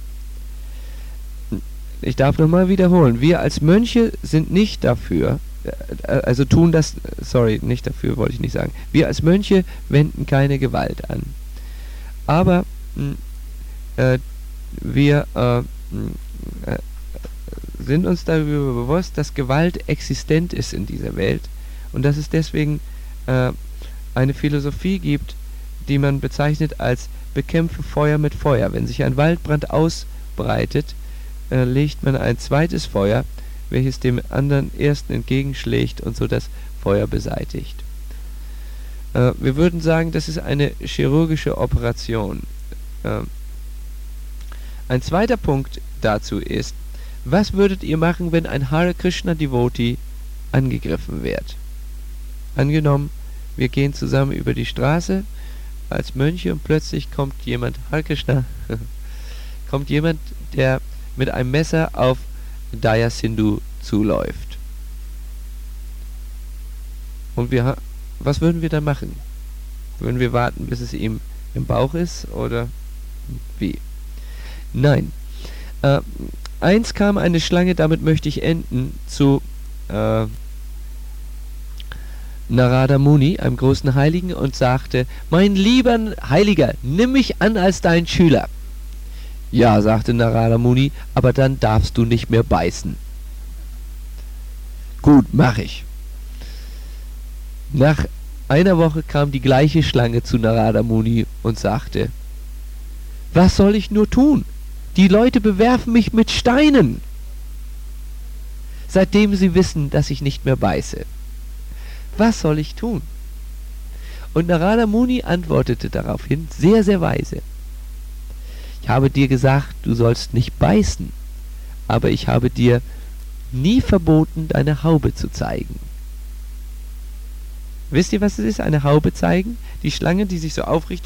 Ich darf nochmal wiederholen, wir als Mönche sind nicht dafür, äh, also tun das, sorry, nicht dafür wollte ich nicht sagen, wir als Mönche wenden keine Gewalt an. Aber mh, äh, wir äh, äh, sind uns darüber bewusst, dass Gewalt existent ist in dieser Welt und dass es deswegen äh, eine Philosophie gibt, die man bezeichnet als bekämpfe Feuer mit Feuer. Wenn sich ein Waldbrand ausbreitet, äh, legt man ein zweites Feuer, welches dem anderen ersten entgegenschlägt und so das Feuer beseitigt. Äh, wir würden sagen, das ist eine chirurgische Operation. Äh, ein zweiter Punkt dazu ist, was würdet ihr machen, wenn ein Hare Krishna Devotee angegriffen wird? Angenommen, wir gehen zusammen über die Straße als Mönche und plötzlich kommt jemand, Hare Krishna, kommt jemand, der mit einem Messer auf Daya Sindhu zuläuft. Und wir, was würden wir da machen? Würden wir warten, bis es ihm im Bauch ist oder wie? Nein. Äh, Eins kam eine Schlange, damit möchte ich enden, zu äh, Narada Muni, einem großen Heiligen, und sagte, mein lieber Heiliger, nimm mich an als dein Schüler. Ja, sagte Narada Muni, aber dann darfst du nicht mehr beißen. Gut, mach ich. Nach einer Woche kam die gleiche Schlange zu Narada Muni und sagte, was soll ich nur tun? Die Leute bewerfen mich mit Steinen, seitdem sie wissen, dass ich nicht mehr beiße. Was soll ich tun? Und Narada Muni antwortete daraufhin sehr, sehr weise. Ich habe dir gesagt, du sollst nicht beißen, aber ich habe dir nie verboten, deine Haube zu zeigen. Wisst ihr, was es ist? Eine Haube zeigen? Die Schlange, die sich so aufrichtet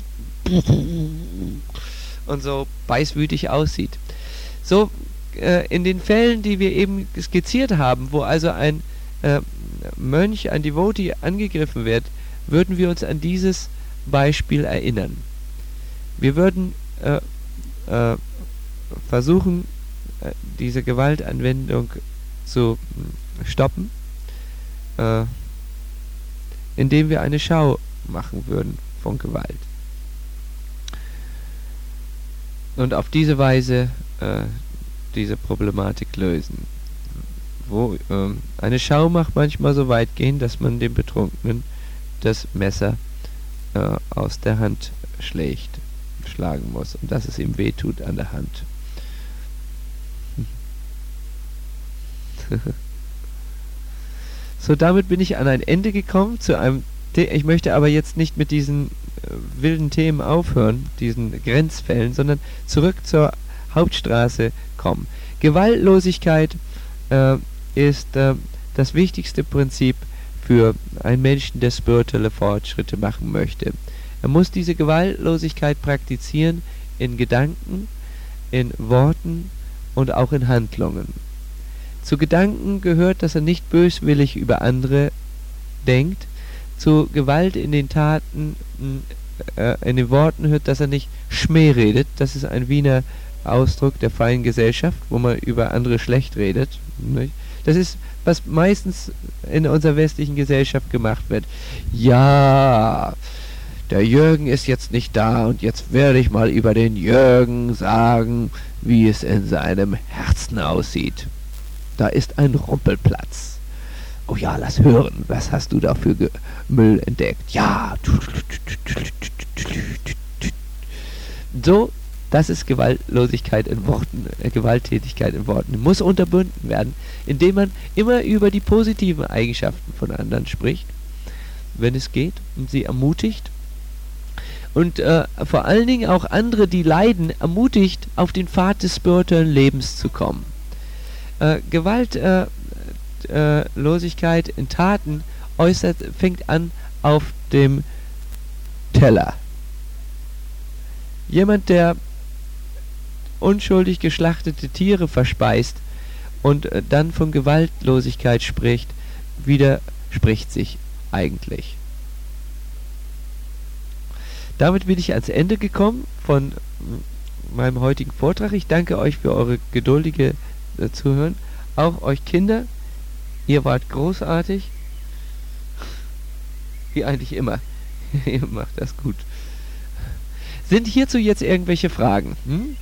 und so beißwütig aussieht. So, äh, in den Fällen, die wir eben skizziert haben, wo also ein äh, Mönch, ein Devotee angegriffen wird, würden wir uns an dieses Beispiel erinnern. Wir würden äh, äh, versuchen, äh, diese Gewaltanwendung zu äh, stoppen, äh, indem wir eine Schau machen würden von Gewalt. Und auf diese Weise äh, diese Problematik lösen. Wo, ähm, eine Schau macht manchmal so weit gehen, dass man dem Betrunkenen das Messer äh, aus der Hand schlägt, schlagen muss und dass es ihm wehtut an der Hand. So, damit bin ich an ein Ende gekommen zu einem The- ich möchte aber jetzt nicht mit diesen äh, wilden Themen aufhören, diesen Grenzfällen, sondern zurück zur Hauptstraße kommen. Gewaltlosigkeit äh, ist äh, das wichtigste Prinzip für einen Menschen, der spirituelle Fortschritte machen möchte. Er muss diese Gewaltlosigkeit praktizieren in Gedanken, in Worten und auch in Handlungen. Zu Gedanken gehört, dass er nicht böswillig über andere denkt. Zu Gewalt in den Taten, äh, in den Worten hört, dass er nicht Schmäh redet. Das ist ein Wiener Ausdruck der freien Gesellschaft, wo man über andere schlecht redet. Nicht? Das ist, was meistens in unserer westlichen Gesellschaft gemacht wird. Ja, der Jürgen ist jetzt nicht da und jetzt werde ich mal über den Jürgen sagen, wie es in seinem Herzen aussieht. Da ist ein Rumpelplatz. Oh ja, lass hören, was hast du da für Ge- Müll entdeckt? Ja. So, das ist Gewaltlosigkeit in Worten, äh, Gewalttätigkeit in Worten. Muss unterbunden werden, indem man immer über die positiven Eigenschaften von anderen spricht, wenn es geht, und sie ermutigt. Und äh, vor allen Dingen auch andere, die leiden, ermutigt, auf den Pfad des spirituellen Lebens zu kommen. Äh, Gewalt... Äh, Äh, Losigkeit in Taten äußert, fängt an auf dem Teller. Jemand, der unschuldig geschlachtete Tiere verspeist und äh, dann von Gewaltlosigkeit spricht, widerspricht sich eigentlich. Damit bin ich ans Ende gekommen von meinem heutigen Vortrag. Ich danke euch für eure geduldige äh, Zuhören. Auch euch Kinder. Ihr wart großartig. Wie eigentlich immer. Ihr macht das gut. Sind hierzu jetzt irgendwelche Fragen? Hm?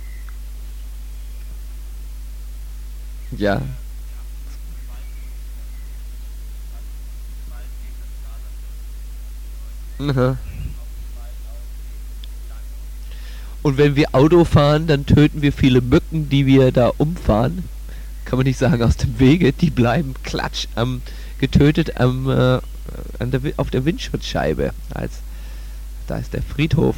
Ja. Aha. Und wenn wir Auto fahren, dann töten wir viele Mücken, die wir da umfahren. Kann man nicht sagen, aus dem Wege, die bleiben klatsch am getötet am äh, an der, auf der Windschutzscheibe. Als, da ist der Friedhof.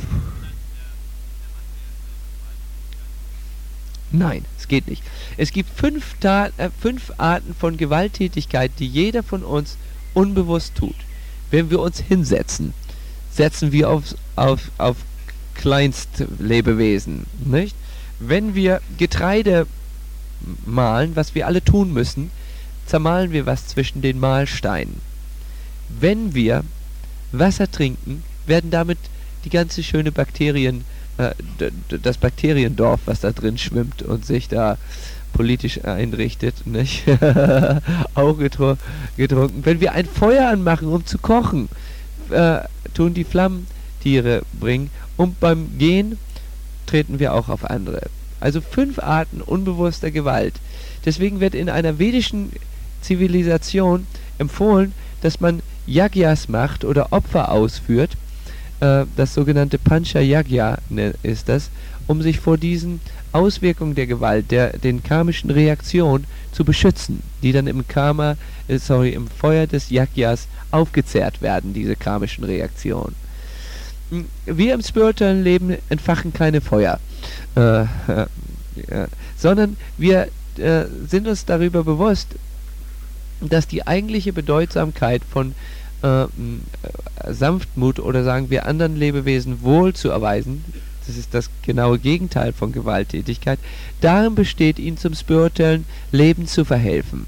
Nein, es geht nicht. Es gibt fünf, Ta äh, fünf Arten von Gewalttätigkeit, die jeder von uns unbewusst tut. Wenn wir uns hinsetzen, setzen wir auf, auf, auf Kleinstlebewesen, nicht? Wenn wir Getreide mahlen, was wir alle tun müssen, zermahlen wir was zwischen den Mahlsteinen. Wenn wir Wasser trinken, werden damit die ganze schöne Bakterien, äh, das Bakteriendorf, was da drin schwimmt und sich da politisch einrichtet, nicht? auch getru getrunken. Wenn wir ein Feuer anmachen, um zu kochen, äh, tun die Flammtiere bringen und beim Gehen treten wir auch auf andere. Also fünf Arten unbewusster Gewalt. Deswegen wird in einer vedischen Zivilisation empfohlen, dass man Yagyas macht oder Opfer ausführt. Äh, das sogenannte Panchayagya ne, ist das, um sich vor diesen Auswirkungen der Gewalt, der den karmischen Reaktionen zu beschützen, die dann im Karma, äh, sorry, im Feuer des Yagyas aufgezehrt werden, diese karmischen Reaktionen. Wir im spirituellen Leben entfachen keine Feuer, äh, äh, sondern wir äh, sind uns darüber bewusst, dass die eigentliche Bedeutsamkeit von äh, Sanftmut oder sagen wir anderen Lebewesen Wohl zu erweisen, das ist das genaue Gegenteil von Gewalttätigkeit, darin besteht, ihnen zum spirituellen Leben zu verhelfen.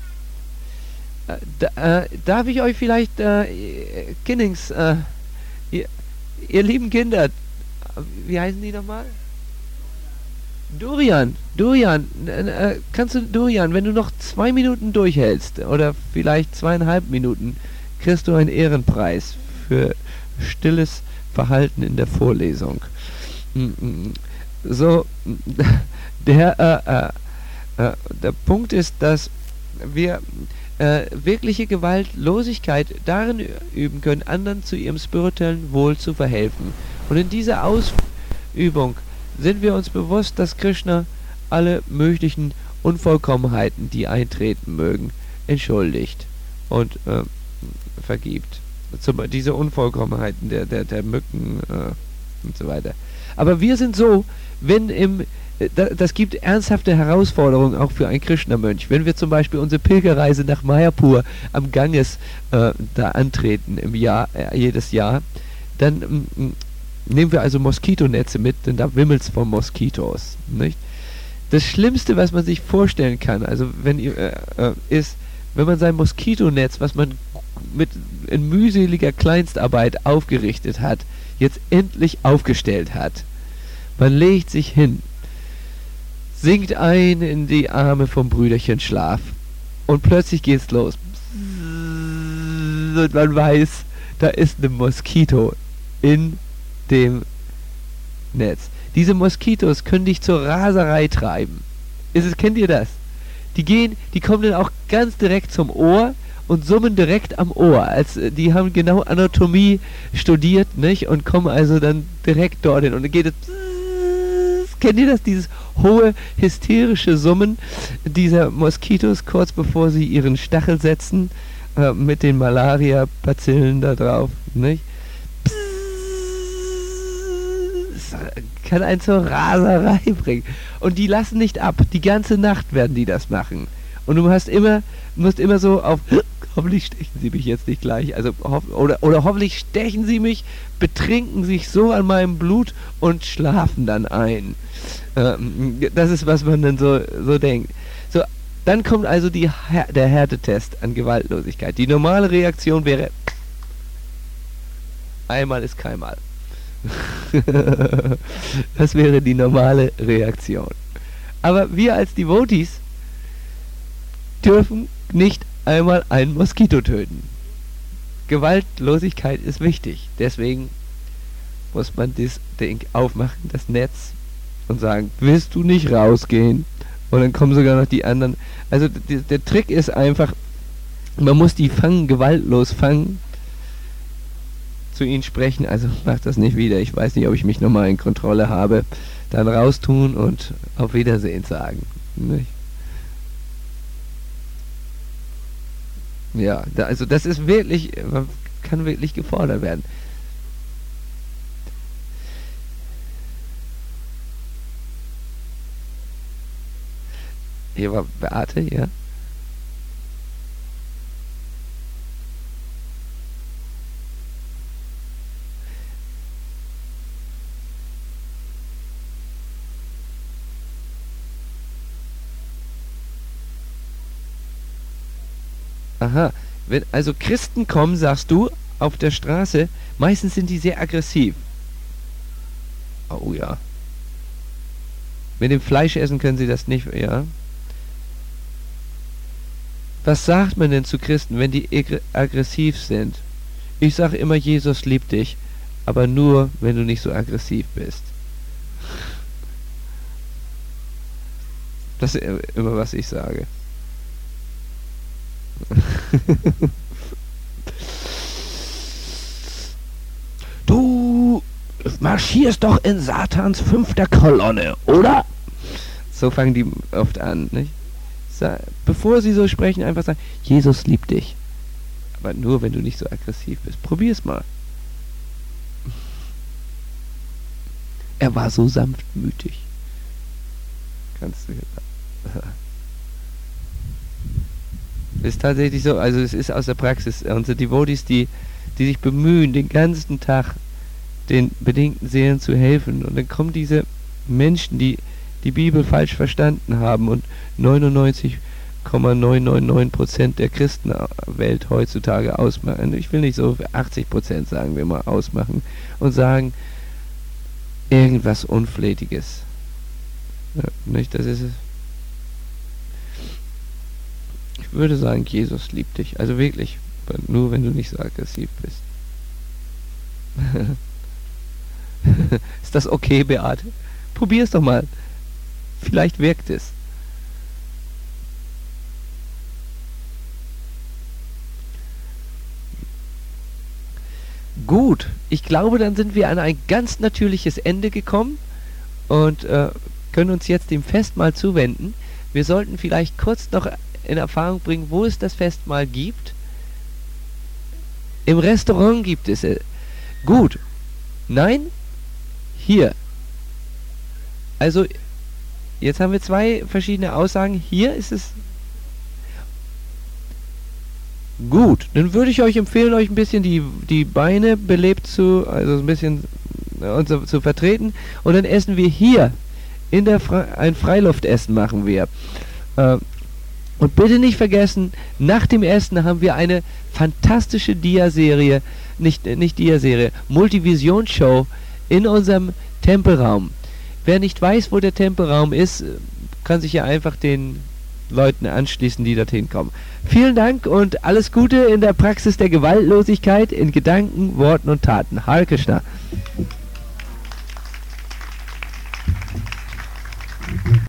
Äh, da, äh, darf ich euch vielleicht äh, Kinnings äh, Ihr, ihr lieben Kinder, wie heißen die nochmal? Dorian, Dorian, äh, kannst du, Dorian, wenn du noch zwei Minuten durchhältst, oder vielleicht zweieinhalb Minuten, kriegst du einen Ehrenpreis für stilles Verhalten in der Vorlesung. So, der, äh, äh, der Punkt ist, dass wir äh, wirkliche Gewaltlosigkeit darin üben können, anderen zu ihrem spirituellen Wohl zu verhelfen. Und in dieser Ausübung sind wir uns bewusst, dass Krishna alle möglichen Unvollkommenheiten, die eintreten mögen, entschuldigt und äh, vergibt. Zum, diese Unvollkommenheiten der, der, der Mücken äh, und so weiter. Aber wir sind so, wenn im das gibt ernsthafte Herausforderungen auch für einen Krishna-Mönch. Wenn wir zum Beispiel unsere Pilgerreise nach Mayapur am Ganges äh, da antreten im Jahr, äh, jedes Jahr, dann m, nehmen wir also Moskitonetze mit, denn da wimmelt's von Moskitos, nicht? Das Schlimmste, was man sich vorstellen kann, also wenn äh, äh, ist, wenn man sein Moskitonetz, was man mit in mühseliger Kleinstarbeit aufgerichtet hat, jetzt endlich aufgestellt hat. Man legt sich hin, sinkt ein in die Arme vom Brüderchen Schlaf und plötzlich geht's los. Und man weiß, da ist ein Moskito in dem Netz. Diese Moskitos können dich zur Raserei treiben. Ist es, kennt ihr das? Die gehen, die kommen dann auch ganz direkt zum Ohr und summen direkt am Ohr. Als, die haben genau Anatomie studiert, nicht? Und kommen also dann direkt dorthin. Und dann geht es... Kennt ihr das? Dieses hohe, hysterische Summen dieser Moskitos, kurz bevor sie ihren Stachel setzen, äh, mit den Malaria-Bazillen da drauf, nicht? Das kann einen zur Raserei bringen. Und die lassen nicht ab. Die ganze Nacht werden die das machen. Und du hast immer, musst immer so auf, hoffentlich stechen sie mich jetzt nicht gleich, also hoff, oder, oder hoffentlich stechen sie mich, betrinken sich so an meinem Blut und schlafen dann ein. Ähm, das ist, was man dann so, so denkt. So, dann kommt also die, der Härtetest an Gewaltlosigkeit. Die normale Reaktion wäre, einmal ist keinmal. Das wäre die normale Reaktion. Aber wir als Devotees dürfen nicht einmal einen Moskito töten. Gewaltlosigkeit ist wichtig. Deswegen muss man das Ding aufmachen, das Netz, und sagen, willst du nicht rausgehen? Und dann kommen sogar noch die anderen. Also die, der Trick ist einfach, man muss die fangen, gewaltlos fangen, zu ihnen sprechen, also mach das nicht wieder, ich weiß nicht, ob ich mich nochmal in Kontrolle habe, dann raustun und auf Wiedersehen sagen. Nicht? Ja, da, also das ist wirklich, man kann wirklich gefordert werden. Hier war Beate, ja. Aha, wenn also Christen kommen, sagst du, auf der Straße, meistens sind die sehr aggressiv. Oh ja. Mit dem Fleischessen können sie das nicht, ja. Was sagt man denn zu Christen, wenn die aggressiv sind? Ich sage immer, Jesus liebt dich, aber nur, wenn du nicht so aggressiv bist. Das ist immer, was ich sage. Du marschierst doch in Satans fünfter Kolonne, oder? So fangen die oft an, nicht? Sa- Bevor sie so sprechen, einfach sagen, Jesus liebt dich. Aber nur, wenn du nicht so aggressiv bist. Probier's mal. Er war so sanftmütig. Kannst du... Ist tatsächlich so, also es ist aus der Praxis. Unsere Devotees, die, die sich bemühen, den ganzen Tag den bedingten Seelen zu helfen. Und dann kommen diese Menschen, die die Bibel falsch verstanden haben und neunundneunzig Komma neun neun neun Prozent der Christenwelt heutzutage ausmachen. Ich will nicht so achtzig Prozent, sagen wir mal, ausmachen und sagen, irgendwas Unflätiges. Ja, nicht, das ist es. Ich würde sagen, Jesus liebt dich. Also wirklich, nur wenn du nicht so aggressiv bist. Ist das okay, Beate? Probier's doch mal. Vielleicht wirkt es. Gut, ich glaube, dann sind wir an ein ganz natürliches Ende gekommen und äh, können uns jetzt dem Festmahl zuwenden. Wir sollten vielleicht kurz noch in Erfahrung bringen, wo es das Festmahl gibt. Im Restaurant gibt es es. Gut. Nein? Hier. Also, jetzt haben wir zwei verschiedene Aussagen. Hier ist es... Gut, dann würde ich euch empfehlen, euch ein bisschen die, die Beine belebt zu, also ein bisschen äh, zu, zu vertreten. Und dann essen wir hier, in der Fre ein Freiluftessen machen wir. Äh, und bitte nicht vergessen, nach dem Essen haben wir eine fantastische Dia-Serie, nicht, nicht Dia-Serie, Multivision-Show in unserem Tempelraum. Wer nicht weiß, wo der Tempelraum ist, kann sich ja einfach den Leuten anschließen, die dorthin kommen. Vielen Dank und alles Gute in der Praxis der Gewaltlosigkeit in Gedanken, Worten und Taten. Hare Krishna.